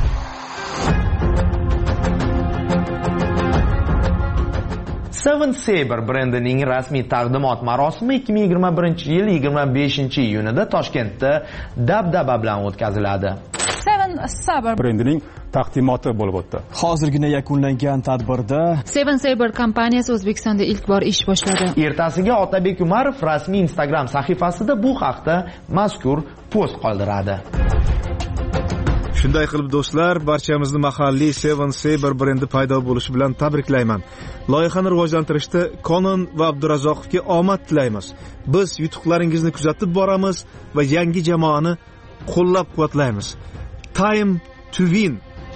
Seven Saber brendining rasmiy taqdimot marosimi ikki ming yigirma birinchi yil yigirma beshinchi iyunida Toshkentda dabdaba bilan o'tkaziladi. Seven Saber brendining taqdimoti bo'lib o'tdi. Hozirgina yakunlangan tadbirda Seven Saber kompaniyasi O'zbekistonda ilk bor ish boshladi. Ertasiga Otabek Umarov rasmiy Instagram sahifasida bu haqda mazkur post qoldiradi. Shu Shunday qilib do'stlar, barchamizni mahalliy Seven Saber brendi paydo bo'lishi bilan tabriklayman. Loyihani rivojlantirishda Konon va Abdurazoqovga omad tilaymiz. Biz yutuqlaringizni kuzatib boramiz va yangi jamoani qo'llab-quvvatlaymiz. Time to win.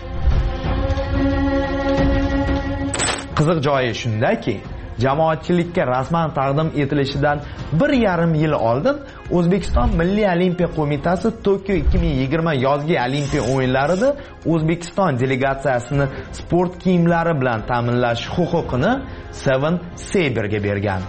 Qiziq joyi shundaki, jamoatchilikka rasman taqdim etilishidan bir yarim yil oldin O'zbekiston Milliy Olimpiya qo'mitasi Tokio ikki ming yigirma yozgi Olimpiya o'yinlarida O'zbekiston delegatsiyasini sport kiyimlari bilan ta'minlash huquqini Seven Saber'ga bergan.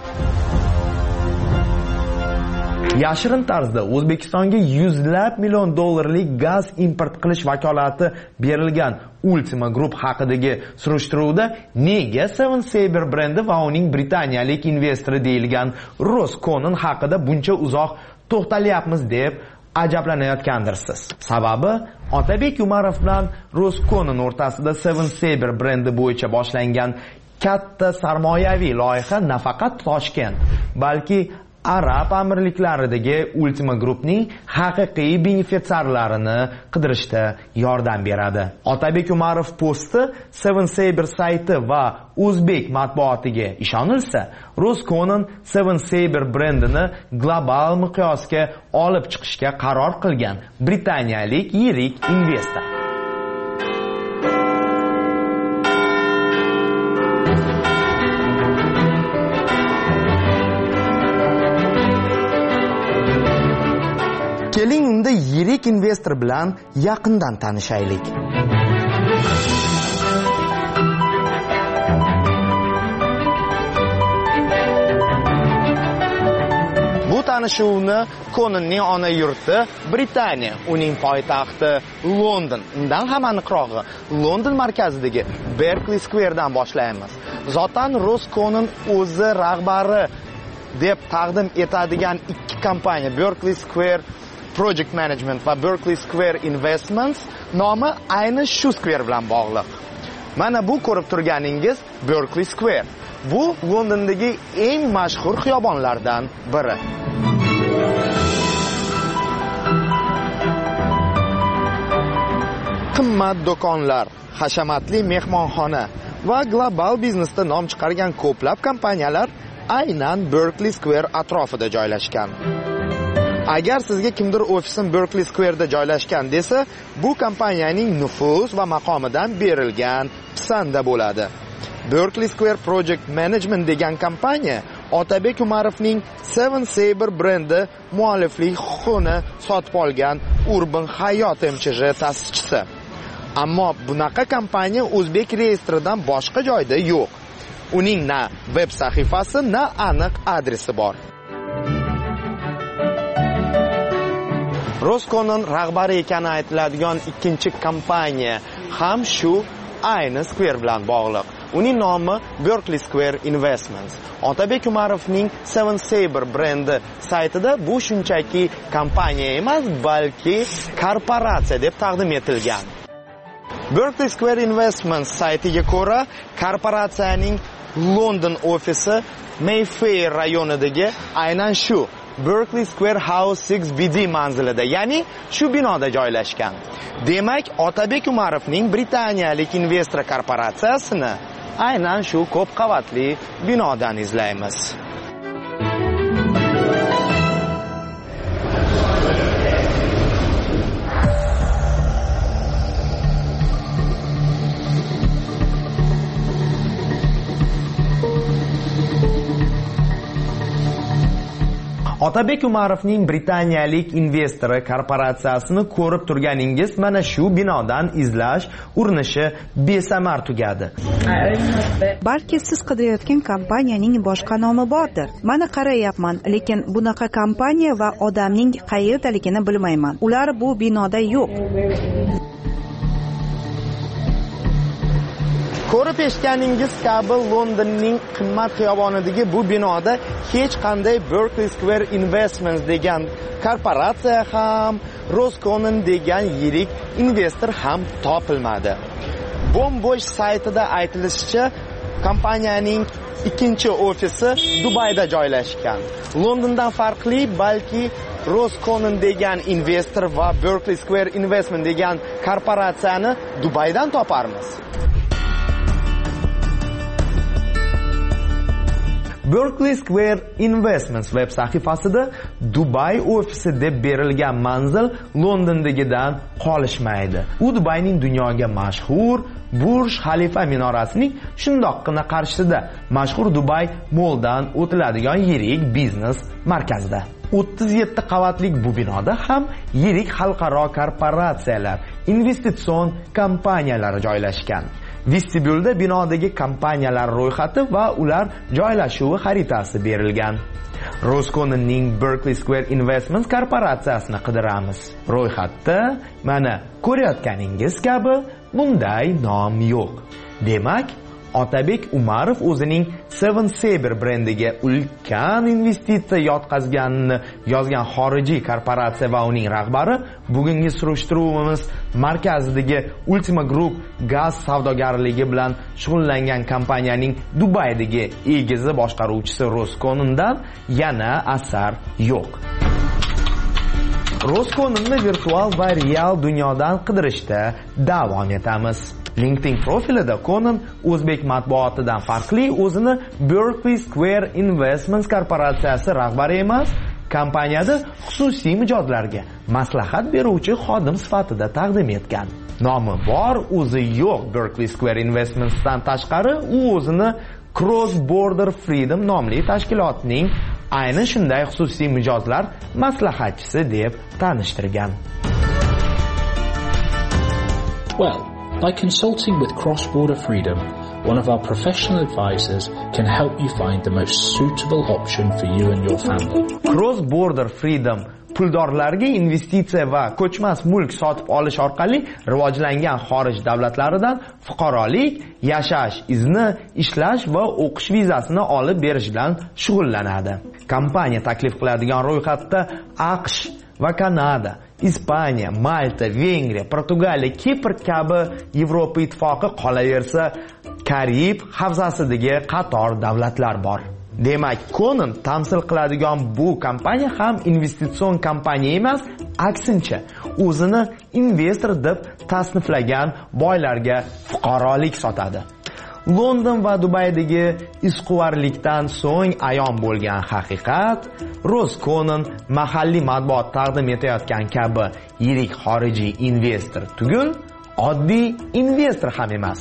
Yashirin tarzda O'zbekistonga yuzlab million dollarlik gaz import qilish vakolati berilgan Ultima Group haqidagi surishtiruvda nega Seven Saber brendi va uning britaniyalik investori deyilgan Rosconon haqida buncha uzoq to'xtalyapmiz deb ajablanayotgandirsiz. Sababi Otabek Umarov bilan Rosconon o'rtasida Seven Saber brendi bo'yicha boshlangan katta sarmoyaviy loyiha nafaqat Toshkent, balki Arab amirliklaridagi Ultima Groupning haqiqiy benefitsiarlarini qidirishda yordam beradi. Otabek Umarov posti Seven Saber sayti va o'zbek matbuotiga ishonilsa, Rosconon Seven Saber brendini global miqyosga olib chiqishga qaror qilgan britaniyalik yirik investor. Keling unda yirik investor bilan yaqindan tanishaylik. Bu tanishuvni Cononning ona yurti Britaniya, uning poytaxti London, undan ham aniqrog'i London markazidagi Berkeley Square dan boshlaymiz. Zotan Rosconon o'zi rahbari deb taqdim etadigan ikki kompaniya Berkeley Square Project Management va Berkeley Square Investments nomi ayni shu square bilan bog'liq. Mana bu ko'rib turganingiz Berkeley Square. Bu Londondagi eng mashhur xiyobonlardan biri. Qimmat do'konlar, hashamatli mehmonxona va global biznesda nom chiqargan ko'plab kompaniyalar aynan Berkeley Square atrofida joylashgan. Agar sizga kimdir ofisim Berkeley Square'da joylashgan desa, bu kompaniyaning nufuz va maqomidan berilgan pisanda bo'ladi. Berkeley Square Project Management degan kompaniya Otabek Umarovning Seven Saber brendi mualliflik huquqini sotib olgan Urban Hayot M Ch J ta'sischisi. Ammo bunaqa kompaniya o'zbek reyestridan boshqa joyda yo'q. Uning na veb sahifasi, na aniq adresi bor. Rosconon rahbari ekani aytiladigan ikkinchi kompaniya ham shu ayni Square bilan bog'liq. Uning nomi Berkeley Square Investments. Otabek Umarovning Seven Saber brendi saytida bu shunchaki kompaniya emas, balki korporatsiya deb taqdim etilgan. Berkeley Square Investments saytiga ko'ra, korporatsiyaning London ofisi Mayfair rayonidagi aynan shu Berkeley Square House six B D manzilida, ya'ni shu binoda joylashgan. Demak, Otabek Umarovning britaniyalik investor korporatsiyasini aynan shu ko'p qavatli binodan izlaymiz. Otabek Umarovning britaniyalik investori korporatsiyasini ko'rib turganingiz mana shu binodan izlash urinishi besamar tugadi. Balki siz qidirayotgan kompaniyaning boshqa nomi bordir. Mana qarayapman, lekin bunaqa kompaniya va odamning qayerdaligini bilmayman. Ular bu binoda yo'q. Ko'rib eshitganingiz kabi Londonning qimmat xiyobonidagi bu binoda hech qanday Berkeley Square Investments degan korporatsiya ham, Rosconon degan yirik investor ham topilmadi. Bombosh saytida aytilishicha, kompaniyaning ikkinchi ofisi Dubayda joylashgan. Londondan farqli, balki Roscommon degan investor va Berkeley Square Investment degan korporatsiyani Dubaydan toparmiz. Berkeley Square Investments web sahifasida Dubai ofisi deb berilgan manzil Londondagidan qolishmaydi. U Dubayning dunyoga mashhur Burj Khalifa minorasining shundoqqina qarshisida mashhur Dubai Mall'dan o'tiladigan yirik biznes markazida. o'ttiz yetti qavatlik bu binoda ham yirik xalqaro korporatsiyalar, investitsion kompaniyalari joylashgan. Vestibyulda binodagi kompaniyalar ro'yxati va ular joylashuvi xaritasi berilgan. Roscommon'ning Berkeley Square Investments korporatsiyasini qidiramiz. Ro'yxatda mana ko'rayotganingiz kabi bunday nom yo'q. Demak, Otabek Umarov o'zining Seven Saber brendiga ulkan investitsiya yotqazganini yozgan xorijiy korporatsiya va uning rahbari bugungi surishtiruvimiz markazidagi Ultima Group gaz savdogarligi bilan shug'ullangan kompaniyaning Dubaydagi egizi boshqaruvchisi Roscommon'dan yana asar yo'q. Roscommon'ni virtual va real dunyodan qidirishda davom etamiz. LinkedIn profilida Conan o'zbek matbuotidan farqli o'zini Berkeley Square Investments korporatsiyasi rahbari emas, kompaniyada xususiy mijozlarga maslahat beruvchi xodim sifatida taqdim etgan. Nomi bor, o'zi yo'q Berkeley Square Investments'dan tashqari u o'zini Cross Border Freedom nomli tashkilotning ayni shunday xususiy mijozlar maslahatchisi deb tanishtirgan. Well, by consulting with Cross Border Freedom, one of our professional advisors can help you find the most suitable option for you and your family. Cross Border Freedom puldorlarga investitsiya va ko'chmas mulk sotib olish orqali rivojlangan xorij davlatlaridan fuqarolik, yashash izni, ishlash va o'qish vizasini olib berish bilan shug'ullanadi. Kompaniya taklif qiladigan ro'yxatda AQSh va Kanada, Ispaniya, Malta, Vengriya, Portugaliya, Kipr kabi Yevropa ittifoqi qolaversa, Karib havzasidagi qator davlatlar bor. Demak, Conan tamsil qiladigan bu kompaniya ham investitsion kompaniya emas, aksincha, o'zini investor deb tasniflagan boylarga fuqarolik sotadi. London va Dubaydagi isquvarlikdan so'ng ayon bo'lgan haqiqat, Roscomnon mahalliy matbuot taqdim etayotgan kabi yirik xorijiy investor tugul, oddiy investor ham emas.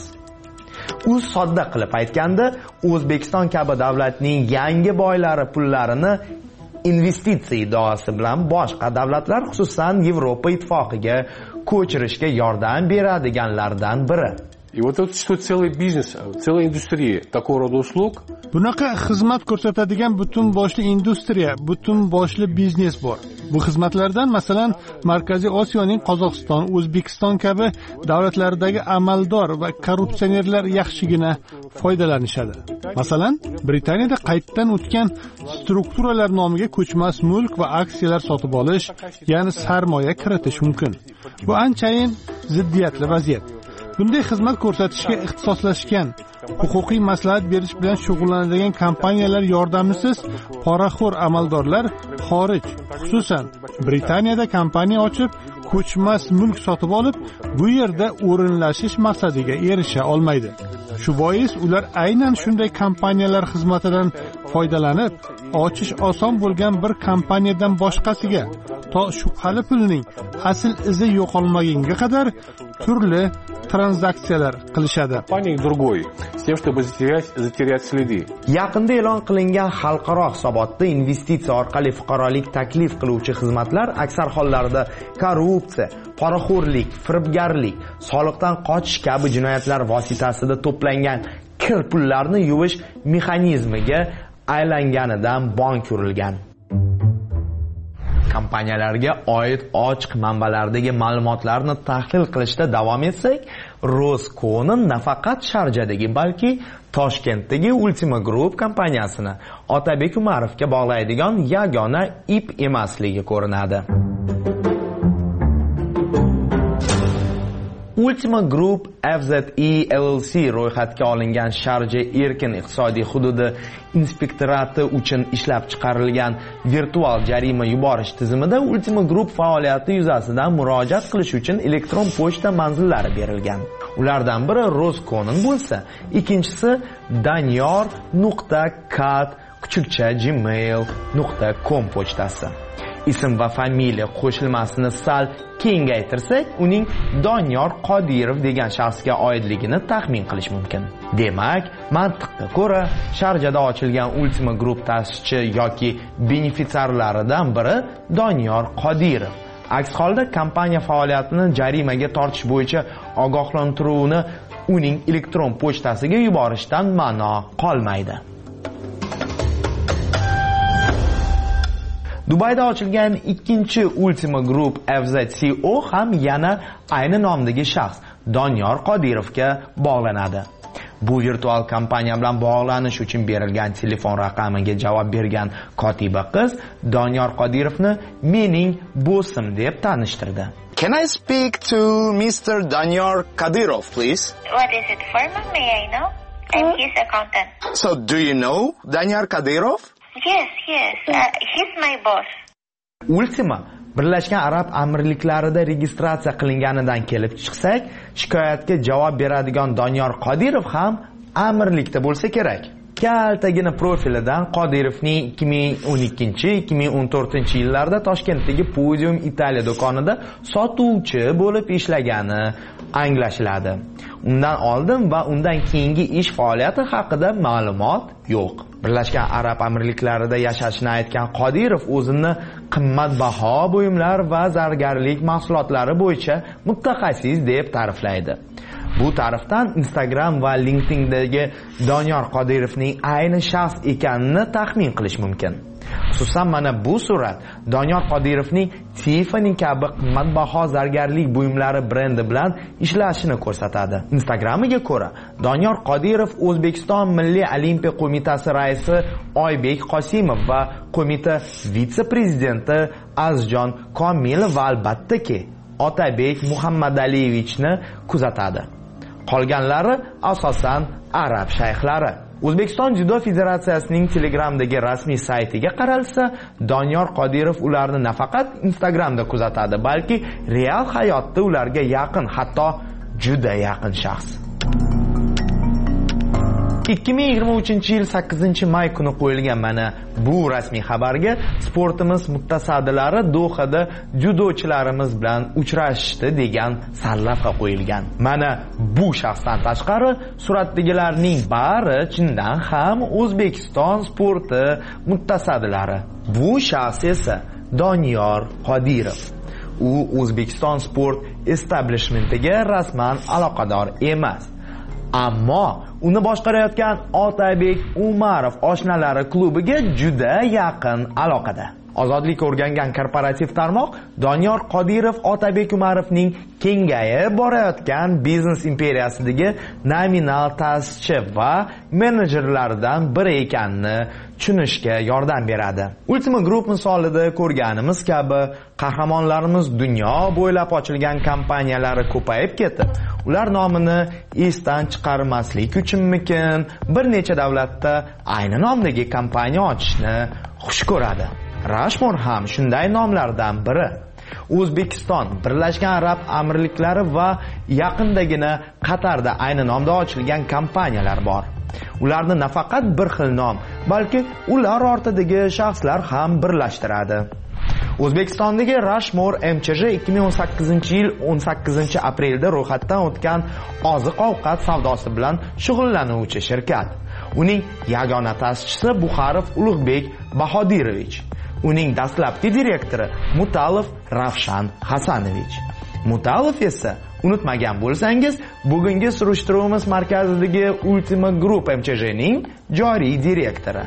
U sodda qilib aytganda, O'zbekiston kabi davlatning yangi boylari pullarini investitsiya iddaosi bilan boshqa davlatlar, xususan Yevropa ittifoqiga ko'chirishga yordam beradiganlardan biri. И вот тут существует целый бизнес, целая индустрия такого рода услуг. Bunaqa xizmat ko'rsatadigan butun boshli industriya, butun boshli biznes bor. Bu xizmatlardan masalan Markaziy Osiyoning Qozog'iston, O'zbekiston kabi davlatlaridagi amaldor va korrupsionerlar yaxshigina foydalanishadi. Masalan, Britaniyada qayddan o'tgan strukturalar nomiga ko'chmas mulk va aksiyalar sotib olish, ya'ni sarmoya kiritish mumkin. Bu anchayin ziddiyatli vaziyat. Bunday xizmat ko'rsatishga ixtisoslashgan, huquqiy maslahat berish bilan shug'ullanadigan kompaniyalar yordamisiz poraxo'r amaldorlar xorij, xususan Britaniyada kompaniya ochib, ko'chmas mulk sotib olib, bu yerda o'rinlashish maqsadiga erisha olmaydi. Shu bois ular aynan shunday kompaniyalar xizmatidan foydalanib, ochish oson bo'lgan bir kompaniyadan boshqasiga to shubhali pulning asl izi yo'qolmagunga qadar turli tranzaksiyalar qilishadi. Yaqinda e'lon qilingan xalqaro hisobotda investitsiya orqali fuqarolik taklif qiluvchi xizmatlar aksar hollarda korrupsiya, poraxo'rlik, firibgarlik, soliqdan qochish kabi jinoyatlar vositasida to'plangan kir pullarni yuvish mexanizmiga aylanganidan bong ko'rilgan. Kompaniyalarga oid ochiq manbalardagi ma'lumotlarni tahlil qilishda davom etsak, Roscomnon nafaqat Sharjadagi, balki Toshkentdagi Ultima Group kompaniyasini Otabek Umarovga bog'laydigan yagona ip emasligi ko'rinadi. Ultima Group F Z E L L C ro'yxatga olingan Sharja erkin iqtisodiy hududi inspektorati uchun ishlab chiqarilgan virtual jarima yuborish tizimida Ultima Group faoliyati yuzasidan murojaat qilish uchun elektron pochta manzillari berilgan. Ulardan biri Rosconin bo'lsa, ikkinchisi daniyor nuqta kat kuchukcha gmail nuqta com pochtasi. Ism va familiya qo'shilmasini sal kengaytirsak, uning Doniyor Qodirov degan shaxsga oidligini taxmin qilish mumkin. Demak, mantiqqa ko'ra, Sharjada ochilgan Ultima Group ta'sischi yoki benefitsiarlaridan biri Doniyor Qodirov. Aks holda kompaniya faoliyatini jarimaga tortish bo'yicha ogohlantiruvni uning elektron pochtasiga yuborishdan ma'no qolmaydi. Dubayda ochilgan ikkinchi Ultima Group F Z C O ham yana ayni nomdagi shaxs Doniyor Qodirovga bog'lanadi. Bu virtual kompaniya bilan bog'lanish uchun berilgan telefon raqamiga javob bergan kotiba qiz Doniyor Qodirovni mening bossim deb tanishtirdi. Can I speak to Mister Daniyor Qadirov, please? What is it for, may I know? I'm his accountant. So, do you know Daniyor Qadirov? Yes, yes. Uh, he's my boss. Ultima Birlashgan Arab Amirliklarida registratsiya qilinganidan kelib chiqsak, shikoyatga javob beradigan Doniyor Qodirov ham amirlikda bo'lsa kerak. Kaltagina profilidan Qodirovning ikki ming o'n ikkinchi ikki ming o'n to'rtinchi yillarda Toshkentdagi Podium Italiya do'konida sotuvchi bo'lib ishlagani anglashiladi. Undan oldin va undan keyingi ish faoliyati haqida ma'lumot yo'q. Birlashgan Arab Amirliklarida yashashini aytgan Qodirov o'zini qimmatbaho buyumlar va zargarlik mahsulotlari bo'yicha mutaxassis deb ta'riflaydi. Bu ta'rifdan Instagram va LinkedIndagi Doniyor Qodirovning ayni shaxs ekanini taxmin qilish mumkin. Xususan mana bu surat Doniyor Qodirovning Tiffany kabi qimmatbaho zargarlik buyumlari brendi bilan ishlashini ko'rsatadi. Instagramiga ko'ra, Doniyor Qodirov O'zbekiston Milliy Olimpiya qo'mitasi raisi Oybek Qosimov va qo'mita vitse-prezidenti Azjon Komilov va albattaki Otabek Muhammadaliyevichni kuzatadi. Qolganlari asosan arab shayxlari. O'zbekiston Judo Federatsiyasining Telegramdagi rasmiy saytiga qaralsa, Doniyor Qodirov ularni nafaqat Instagramda kuzatadi, balki real hayotda ularga yaqin, hatto juda yaqin shaxs. ikki ming yigirma uchinchi yil sakkizinchi may kuni qo'yilgan mana bu rasmiy xabarga sportimiz mutasaddilari Dohada judochilarimiz bilan uchrashdi degan sarlavha qo'yilgan. Mana bu shaxsdan tashqari suratdagilarning bari chindan ham O'zbekiston sporti mutasaddilari. Bu shaxs esa Doniyor Qodirov. U O'zbekiston sport establishmentiga rasman aloqador emas. Ammo uni boshqarayotgan Otabek Umarov oshnalari klubiga juda yaqin aloqada. Ozodlik o'rgangan korporativ tarmoq Doniyor Qodirov Otabek Umarovning kengayib borayotgan biznes imperiyasidagi nominal ta'sischi va menejerlaridan biri ekanini tushunishga yordam beradi. Ultima Group misolida ko'rganimiz kabi qahramonlarimiz dunyo bo'ylab ochilgan kompaniyalari ko'payib ketib, ular nomini esdan chiqarmaslik uchunmikin bir necha davlatda ayni nomdagi kompaniya ochishni xush ko'radi. Rushmore ham shunday nomlardan biri. O'zbekiston, Birlashgan Arab Amirliklari va yaqindagina Qatarda ayni nomda ochilgan kompaniyalar bor. Ularni nafaqat bir xil nom, balki ular ortidagi shaxslar ham birlashtiradi. O'zbekistondagi Rushmore M C J ikki ming o'n sakkizinchi yil o'n sakkizinchi aprelda ro'yxatdan o'tgan oziq-ovqat savdosi bilan shug'ullanuvchi shirkat. Uning yagona ta'sischisi Buxarov Ulug'bek Bahodirovich. Uning dastlabki direktori Mutalov Ravshan Hasanovich. Mutalov esa, unutmagan bo'lsangiz, bugungi surishtiruvimiz markazidagi Ultima Group M C J ning joriy direktori.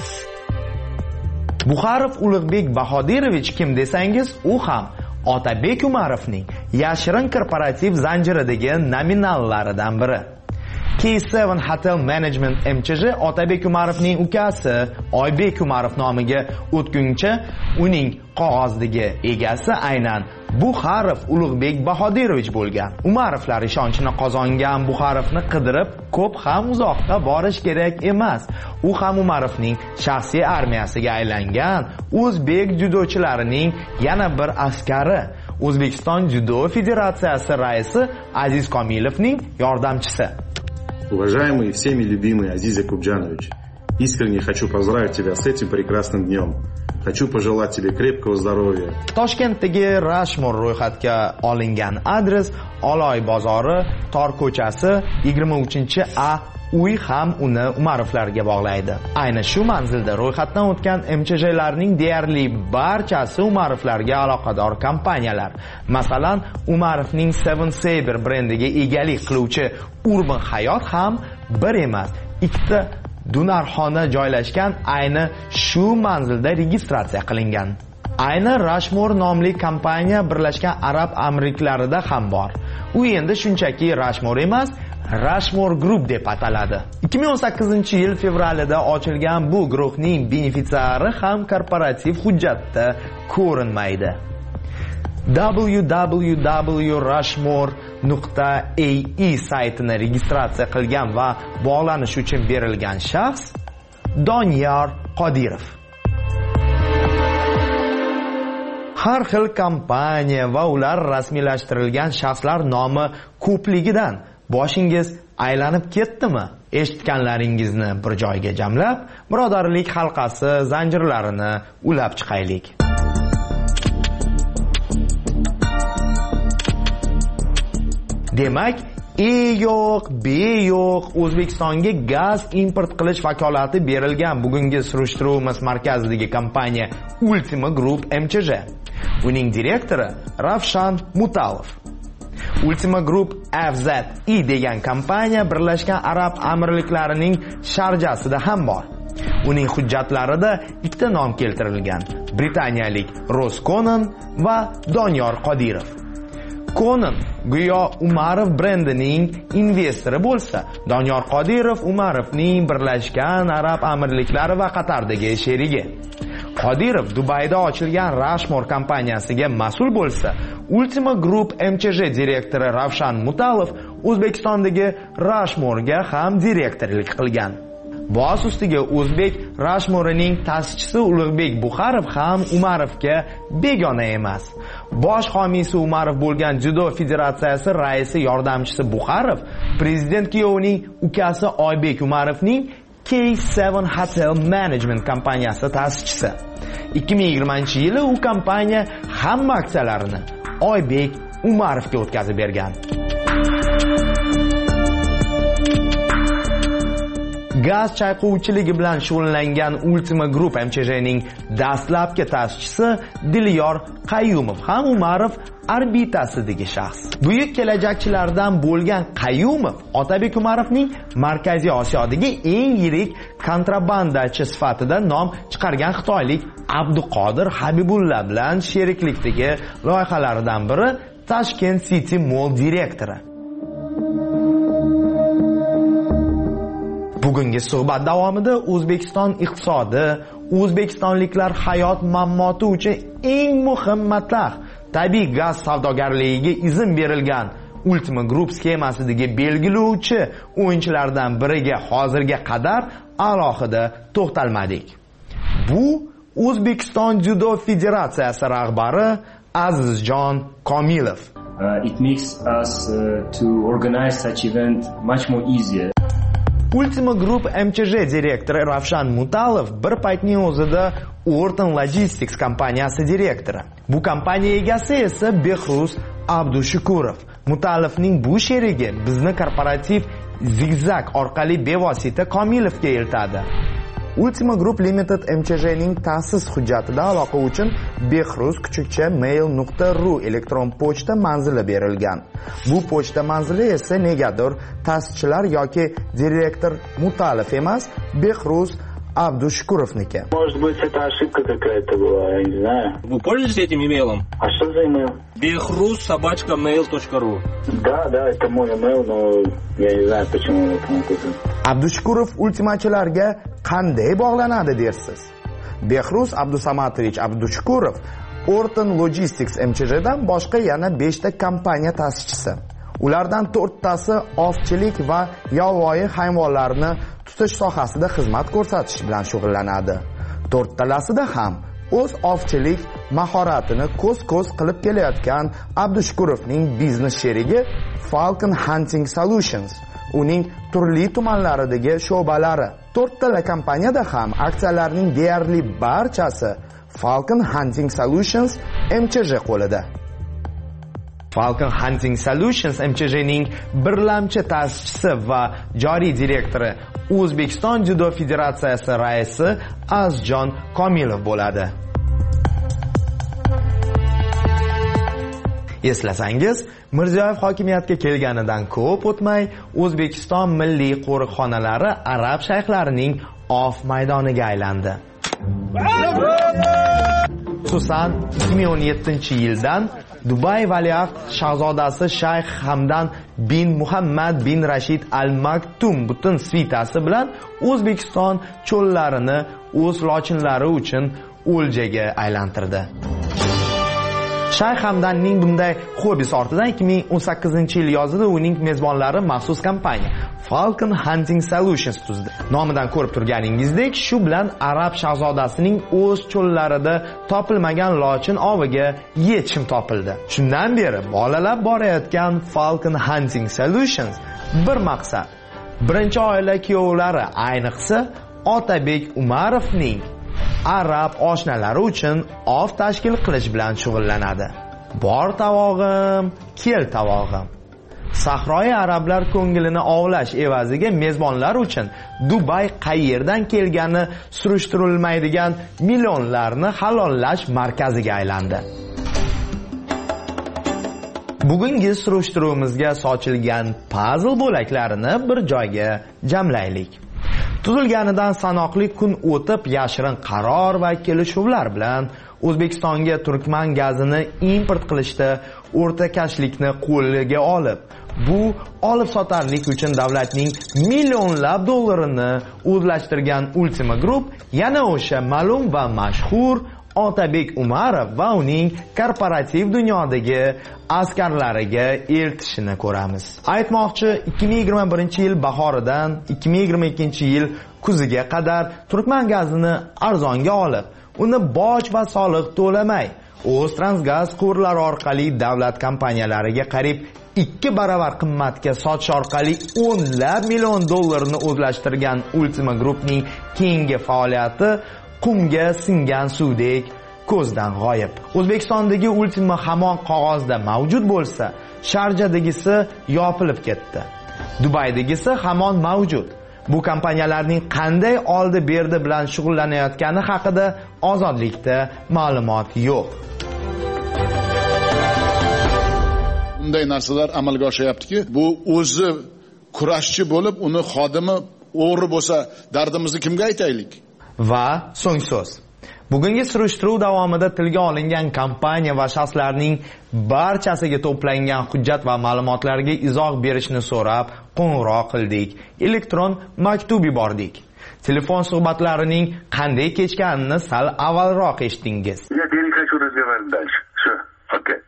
Buxarov Ulug'bek Bahodirovich kim desangiz, u ham Otabek Umarovning yashirin korporativ zanjiridagi nominallaridan biri. K seven Hotel Management M C J Otabek Umarovning ukasi Oybek Umarov nomiga o'tguncha uning qog'ozdagi egasi aynan Buxarov Ulug'bek Bahodirovich bo'lgan. Umarovlar ishonchini qozongan Buxarovni qidirib ko'p ham uzoqqa borish kerak emas. U ham Umarovning shaxsiy armiyasiga aylangan o'zbek dzyudochilarining yana bir askari. O'zbekiston Dzyudo Federatsiyasi raisi Aziz Komilovning yordamchisi. Уважаемый и всеми любимый Азиз Якубджанович, искренне хочу поздравить тебя с этим прекрасным днем. Хочу пожелать тебе крепкого здоровья. Toshkentdagi Rashmor ro'yxatga olingan adres Oloy bozori, Tor ko'chasi, yigirma uchinchi A uy ham uni Umarovlarga bog'laydi. Ayni shu manzilda ro'yxatdan o'tgan M Ch J'larning deyarli barchasi Umarovlarga aloqador kompaniyalar. Masalan, Umarovning Seven Saber brendiga egalik qiluvchi Urban Hayot ham bir emas, ikkita Dunarxona joylashgan ayni shu manzilda registratsiya qilingan. Ayni Rashmor nomli kompaniya Birlashgan Arab Amirliklarida ham bor. U endi shunchaki Rashmor emas, Rashmor Group deb ataladi. ikki ming o'n sakkizinchi yil fevralida ochilgan bu guruhning benefitsiari ham korporativ hujjatda ko'rinmaydi. w w w nuqta rashmor nuqta a e saytini registratsiya qilgan va bog'lanish uchun berilgan shaxs Doniyor Qodirov. Har xil kompaniya va ular rasmiylashtirilgan shaxslar nomi ko'pligidan boshingiz aylanib ketdimi? Eshitganlaringizni bir joyga jamlab, birodarlik halqasi zanjirlarini ulab chiqaylik. Demak, E yo'q, B yo'q, O'zbekistonga gaz import qilish vakolati berilgan bugungi surishtiruvimiz markazidagi kompaniya Ultima Group M Ch J. Uning direktori Ravshan Mutalov. Ultima Group F Z I degan kompaniya Birlashgan Arab Amirliklarining Sharjasida ham bor. Uning hujjatlarida ikkita nom keltirilgan: Britaniyalik Ross Conan va Doniyor Qodirov. Conan go'yo Umarov brendining investori bo'lsa, Doniyor Qodirov Umarovning Birlashgan Arab Amirliklari va Qatardagi sherigi. Qodirov Dubayda ochilgan Rashmor kompaniyasiga mas'ul bo'lsa, Ultima Group M Ch J direktori Ravshan Mutalov O'zbekistondagi Rashmorga ham direktorlik qilgan. Boz ustiga O'zbek Rashmorining ta'sischisi Ulug'bek Buxarov ham Umarovga begona emas. Bosh homiysi Umarov bo'lgan Dzyudo Federatsiyasi raisi yordamchisi Buxarov prezident kuyovining ukasi Oybek Umarovning K seven Hotel Management kompaniyasi ta'sischisi. ikki ming yigirmanchi yili u kompaniya hamma aksiyalarini Oybek Umarovga o'tkazib bergan. Gaz chayqovchiligi bilan shug'ullangan Ultima Group M Ch J'ning dastlabki ta'sischisi Dilyor Qayyumov ham Umarov orbitasidagi shaxs. Buyuk kelajakchilardan bo'lgan Qayyumov Otabek Umarovning Markaziy Osiyodagi eng yirik kontrabandachi sifatida nom chiqargan xitoylik Abduqodir Habibulla bilan sheriklikdagi loyihalaridan biri Tashkent City Mall direktori. Bugungi suhbat davomida O'zbekiston iqtisodi, o'zbekistonliklar hayot mammoti uchun eng muhim matlah, tabiiy gaz savdogarligiga izn berilgan Ultima Group skemasidagi belgilovchi o'yinchilardan biriga hozirga qadar alohida to'xtalmadik. Bu O'zbekiston Dzyudo Federatsiyasi rahbari Azizjon Komilov. Uh, it makes us uh, to organize such event much more easier. Ultima Group M Ch J direktori Ravshan Mutalov bir paytning o'zida Orton Logistics kompaniyasi direktori. Bu kompaniya egasi esa Behruz Abdushukurov. Mutalovning bu sherigi bizni korporativ zigzag orqali bevosita Komilovga eltadi. Ultima Group Limited M Ch J'ning ta'sis hujjatida aloqa uchun behruz kuchukcha mail nuqta ru elektron pochta manzili berilgan. Bu pochta manzili esa negadir ta'sischilar yoki direktor Mutalov emas, Behruz Abdushukurovniki. Может быть, это ошибка какая-то была, я не знаю. Вы пользуетесь этим имейлом? А что за имейл? behruz собачка mail точка ру. Да, да, это мой имейл, но я не знаю, почему это написано. Abdushukurov ultimachilarga qanday bog'lanadi dersiz? Behruz Abdusamatovich Abdushukurov Orton Logistics M Ch J'dan boshqa yana beshta kompaniya ta'sischisi. Ulardan to'rttasi ovchilik va yovvoyi hayvonlarni tutish sohasida xizmat ko'rsatish bilan shug'ullanadi. To'rttalasida ham o'z ovchilik mahoratini ko'z-ko'z qilib kelayotgan Abdushukurovning biznes sherigi Falcon Hunting Solutions, uning turli tumanlaridagi sho'balari. To'rttala kompaniyada ham aksiyalarning deyarli barchasi Falcon Hunting Solutions M Ch J qo'lida. Falcon Hunting Solutions M Ch J'ning birlamchi ta'sischisi va joriy direktori O'zbekiston Judo Federatsiyasi raisi Azjon Komilov bo'ladi. Eslasangiz, Mirziyoyev hokimiyatga kelganidan ko'p o'tmay O'zbekiston milliy qo'riqxonalari arab shayxlarining ov maydoniga aylandi. Xususan, ikki ming o'n yettinchi yildan Dubay valiahd shahzodasi Shayx Hamdan bin Muhammad bin Rashid Al Maktum butun svitasi bilan O'zbekiston cho'llarini o'z lochinlari uchun o'ljaga aylantirdi. Shayx Hamdanning bunday hobbisi ortidan ikki ming o'n sakkizinchi yil yozida uning mezbonlari maxsus kompaniya Falcon Hunting Solutions tuzdi. Nomidan ko'rib turganingizdek, shu bilan arab shahzodasining o'z cho'llarida topilmagan lochin oviga yechim topildi. Shundan beri bolalab borayotgan Falcon Hunting Solutions bir maqsad. Birinchi oila kuyovlari, ayniqsa Otabek Umarovning arab oshnalari uchun ov tashkil qilish bilan shug'ullanadi. Bor tavog'im, kel tavog'im. Sahroyi arablar ko'ngilini ovlash evaziga mezbonlar uchun Dubay qayerdan kelgani surishtirilmaydigan millionlarni halollash markaziga aylandi. Bugungi surishtiruvimizga sochilgan puzzle bo'laklarini bir joyga jamlaylik. Tuzilganidan sanoqli kun o'tib yashirin qaror va kelishuvlar bilan O'zbekistonga Turkman gazini import qilishda o'rtakashlikni qo'lga olib, bu olib sotarlik uchun davlatning millionlab dollarini o'zlashtirgan Ultima Group yana o'sha ma'lum va mashhur Otabek Umarov va uning korporativ dunyodagi askarlariga eltishini ko'ramiz. Aytmoqchi, ikki ming yigirma birinchi yil bahoridan ikki ming yigirma ikkinchi yil kuziga qadar Turkman gazini arzonga olib, uni boj va soliq to'lamay, o'z Transgaz quvurlari orqali davlat kompaniyalariga qariyb ikki baravar qimmatga sotish orqali o'nlab million dollarni o'zlashtirgan Ultima Groupning keyingi faoliyati qumga singan suvdek ko'zdan g'oyib. O'zbekistondagi Ultima hamon qog'ozda mavjud bo'lsa, Sharjadagisi yopilib ketdi. Dubaydagisi hamon mavjud. Bu kompaniyalarning qanday oldi-berdi bilan shug'ullanayotgani haqida Ozodlikda ma'lumot yo'q. Bunday narsalar amalga oshyaptiki, bu o'zi kurashchi bo'lib, uni xodimi o'g'ri bo'lsa, dardimizni kimga aytaylik? Va so'ng so'z. Bugungi surishtiruv davomida tilga olingan kompaniya va shaxslarning barchasiga to'plangan hujjat va ma'lumotlarga izoh berishni so'rab qo'ng'iroq qildik, elektron maktub yubordik. Telefon suhbatlarining qanday kechganini sal avvalroq eshitdingiz. Я не хочу разговаривать дальше. Всё. Окей.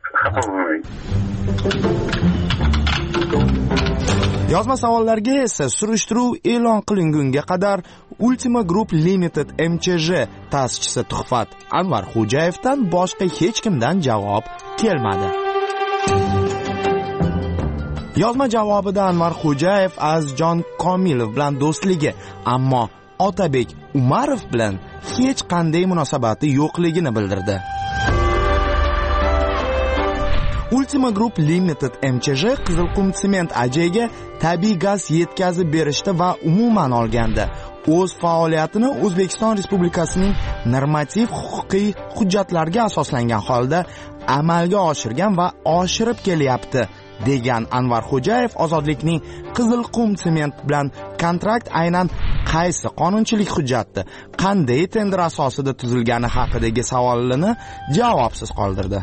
Yozma savollarga esa surishtiruv e'lon qilingunga qadar Ultima Group Limited M Ch J ta'sischisi Tuhfat Anvar Xo'jayevdan boshqa hech kimdan javob kelmadi. Yozma javobida Anvar Xo'jayev Azjon Komilov bilan do'stligi, ammo Otabek Umarov bilan hech qanday munosabati yo'qligini bildirdi. Ultima Group Limited M Ch J Qizilqum Sement A J'ga tabiiy gaz yetkazib berishda va umuman olganda o'z faoliyatini O'zbekiston Respublikasining normativ huquqiy hujjatlariga asoslangan holda amalga oshirgan va oshirib kelyapti degan Anvar Xo'jayev Ozodlikning Qizilqum Sement bilan kontrakt aynan qaysi qonunchilik hujjati, qanday tender asosida tuzilgani haqidagi savolini javobsiz qoldirdi.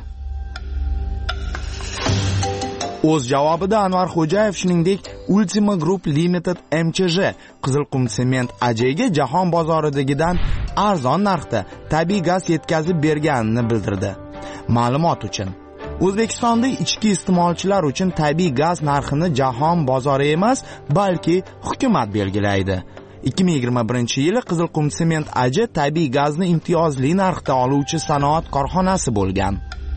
O'z javobida Anvar Xo'jayev shuningdek Ultima Group Limited M Ch J Qizilqum Sement A J'ga jahon bozoridagidan arzon narxda tabiiy gaz yetkazib berganini bildirdi. Ma'lumot uchun, O'zbekistonda ichki iste'molchilar uchun tabiiy gaz narxini jahon bozori emas, balki hukumat belgilaydi. ikki ming yigirma birinchi yili Qizilqum Sement A J tabiiy gazni imtiyozli narxda oluvchi sanoat korxonasi bo'lgan.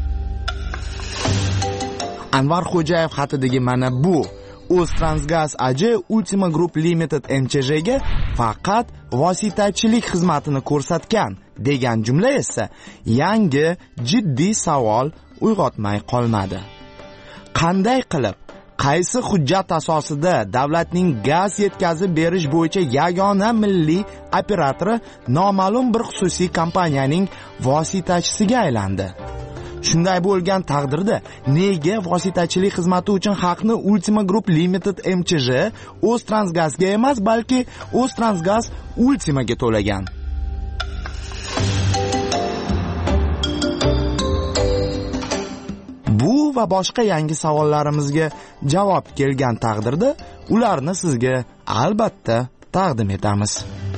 Anvar Xo'jayev xatidagi mana bu O'ztransgaz A J Ultima Group Limited M Ch J ga faqat vositachilik xizmatini ko'rsatgan degan jumla esa yangi jiddiy savol uyg'otmay qolmadi. Qanday qilib, qaysi hujjat asosida davlatning gaz yetkazib berish bo'yicha yagona milliy operatori noma'lum bir xususiy kompaniyaning vositachisiga aylandi? Shunday bo'lgan taqdirda nega vositachilik xizmati uchun haqni Ultima Group Limited M Ch J O'ztransgazga emas, balki O'ztransgaz Ultimaga to'lagan? Bu va boshqa yangi savollarimizga javob kelgan taqdirda ularni sizga albatta taqdim etamiz.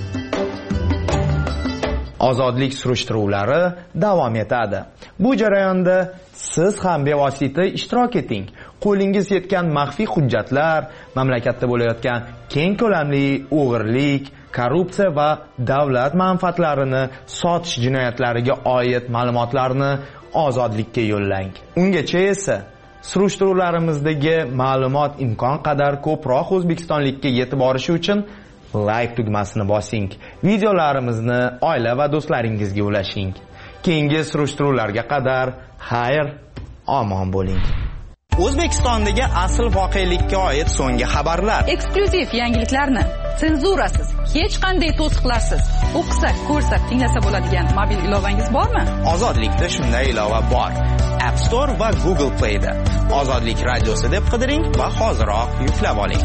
Ozodlik surishtiruvlari davom etadi. Bu jarayonda siz ham bevosita ishtirok eting. Qo'lingiz yetgan maxfiy hujjatlar, mamlakatda bo'layotgan keng ko'lamli o'g'irlik, korrupsiya va davlat manfaatlarini sotish jinoyatlariga oid ma'lumotlarni ozodlikka yo'llang. Ungacha esa surishtiruvlarimizdagi ma'lumot imkon qadar ko'proq o'zbekistonlikka yetib borishi uchun like tugmasini bosing. Videolarimizni oila va do'stlaringizga ulashing. Keyingi surishtiruvlarga qadar xayr, omon bo'ling. O'zbekistondagi asl voqelikka oid so'nggi xabarlar, eksklyuziv yangiliklarni senzurasiz, hech qanday to'siqlarsiz o'qisak, ko'rsak, tinglasa bo'ladigan mobil ilovangiz bormi? Ozodlikda shunday ilova bor. App Store va Google Play da Ozodlik radiosi deb qidiring va hoziroq yuklab oling.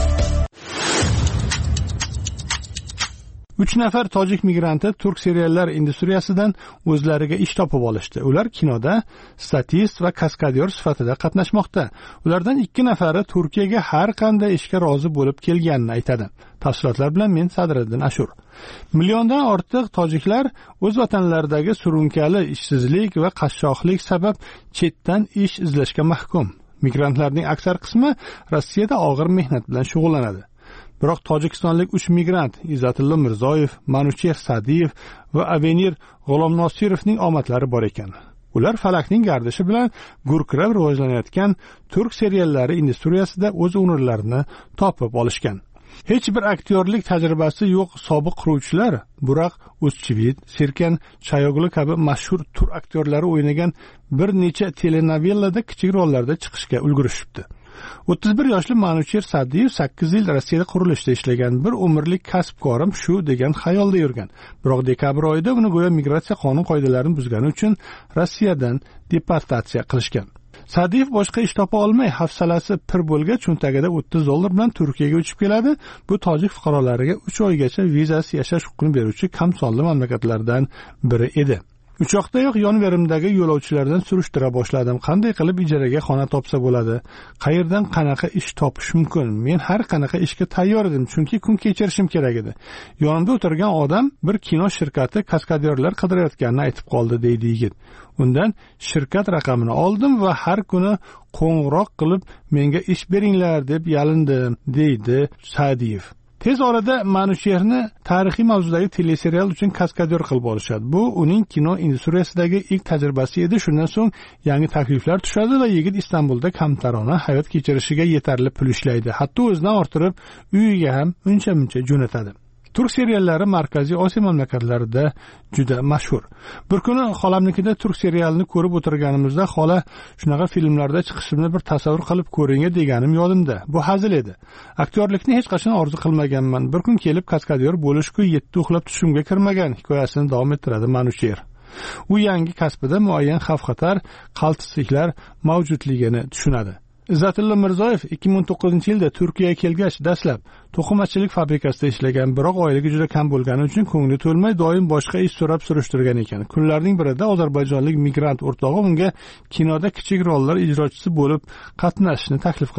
uch nafar tojik migranti turk seriallar industriyasidan o'zlariga ish topib olishdi. Ular kinoda statist va kaskadyor sifatida qatnashmoqda. Ulardan ikki nafari Turkiyaga har qanday ishga rozi bo'lib kelganini aytadi. Tafsilotlar bilan men Sadriddin Ashur. Milliondan ortiq tojiklar o'z vatanlaridagi surunkali ishsizlik va qashshoqlik sabab chetdan ish izlashga mahkum. Migrantlarning aksar qismi Rossiyada og'ir mehnat bilan shug'ullanadi. Biroq tojikistonlik uch migrant Izzatilla Mirzoyev, Manucher Sadiyev va Avenir G'ulomnosirovning omadlari bor ekan. Ular falakning gardishi bilan gurkirab rivojlanayotgan turk seriallari industriyasida o'z o'rinlarini topib olishgan. Hech bir aktyorlik tajribasi yo'q sobiq quruvchilar Burak O'zchivit, Serkan Chayoglu kabi mashhur tur aktyorlari o'ynagan bir necha telenovellada kichik rollarda chiqishga ulgurishibdi. o'ttiz bir yoshli Manucher Sadiyev sakkiz yil Rossiyada qurilishda ishlagan, bir umrlik kasbkorim shu degan xayolda yurgan. Biroq dekabr oyida uni go'yo migratsiya qonun qoidalarini buzgani uchun Rossiyadan deportatsiya qilishgan. Sadiyev boshqa ish topa olmay, hafsalasi pir bo'lgach, cho'ntagida o'ttiz dollar bilan Turkiyaga uchib keladi. Bu tojik fuqarolariga uch oygacha vizasiz yashash huquqini beruvchi kamsonli mamlakatlardan biri edi. Uchoqdayoq yonverimdagi yo'lovchilardan surishtira boshladim. Qanday qilib ijaraga xona topsa bo'ladi? Qayerdan qanaqa ish topish mumkin? Men har qanaqa ishga tayyor edim, chunki kun kechirishim kerak edi. Yonimda o'tirgan odam bir kino shirkati kaskadyorlar qidirayotganini aytib qoldi, deydi yigit. Undan shirkat raqamini oldim va har kuni qo'ng'iroq qilib menga ish beringlar deb yalindim, deydi Sadiyev. Tez orada Manucherni tarixiy mavzudagi teleserial uchun kaskadyor qilib olishadi. Bu uning kino industriyasidagi ilk tajribasi edi. Shundan so'ng yangi takliflar tushadi va yigit Istanbulda kamtarona hayot kechirishiga yetarli pul ishlaydi. Hatto o'zidan orttirib uyiga ham uncha-muncha jo'natadi. Turk seriallari Markaziy Osiyo mamlakatlarida juda mashhur. Bir kuni xolamnikida turk serialini ko'rib o'tirganimizda xola shunaqa filmlarda chiqishimni bir tasavvur qilib ko'ring deganim yodimda. Bu hazil edi. Aktyorlikni hech qachon orzu qilmaganman. Bir kun kelib kaskadyor bo'lishku yetti uxlab tushimga kirmagan hikoyasini davom ettiradi Manucher. U yangi kasbida muayyan xavf-xatar, qaltisliklar mavjudligini tushunadi. Izzatilla Mirzoyev ikki ming o'n to'qqizinchi yilda Turkiyaga kelgach, dastlab to'qimachilik fabrikasida ishlagan, biroq oyligi juda kam bo'lgani uchun ko'ngli to'lmay doim boshqa ish so'rab surishtirgan ekan. Kunlarning birida ozarbayjonlik migrant o'rtog'i unga kinoda kichik rollar ijrochisi bo'lib qatnashishni taklif qiladi.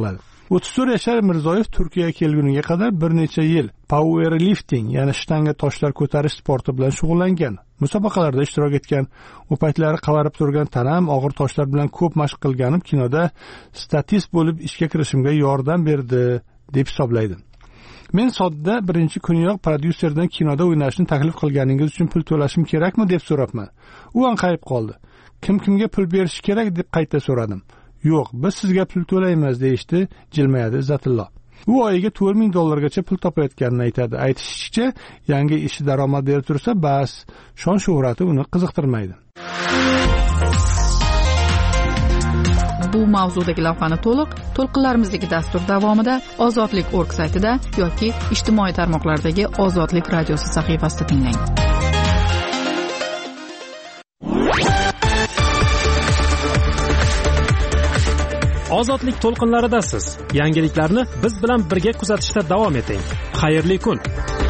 o'ttiz to'rt yashar Mirzoyev Turkiyaga kelguniga qadar bir necha yil powerlifting, ya'ni shtanga toshlar ko'tarish sporti bilan shug'ullangan. Musobaqalarda ishtirok etgan. U paytlari qavarib turgan tanam, og'ir toshlar bilan ko'p mashq qilganim kinoda statist bo'lib ishga kirishimga yordam berdi deb hisoblaydi. Men sodda birinchi kuniyoq prodyuserdan kinoda o'ynashni taklif qilganingiz uchun pul to'lashim kerakmi deb so'rabman. U anqayib qoldi. Kim kimga pul berish kerak deb qayta so'radim. Yo'q, biz sizga pul to'laymiz deyishdi, jilmayadi Izzatullo. U oyiga to'rt ming dollargacha pul topayotganini aytadi. Aytishicha, yangi ishi daromad berib tursa, bas, shon shuhrati uni qiziqtirmaydi. Bu mavzudagi lavhani to'liq to'lqinlarimizdagi dastur davomida Ozodlik org saytida yoki ijtimoiy tarmoqlardagi Ozodlik radiosi sahifasida tinglang. Ozodlik to'lqinlaridasiz. Yangiliklarni biz bilan birga kuzatishda davom eting. Xayrli kun.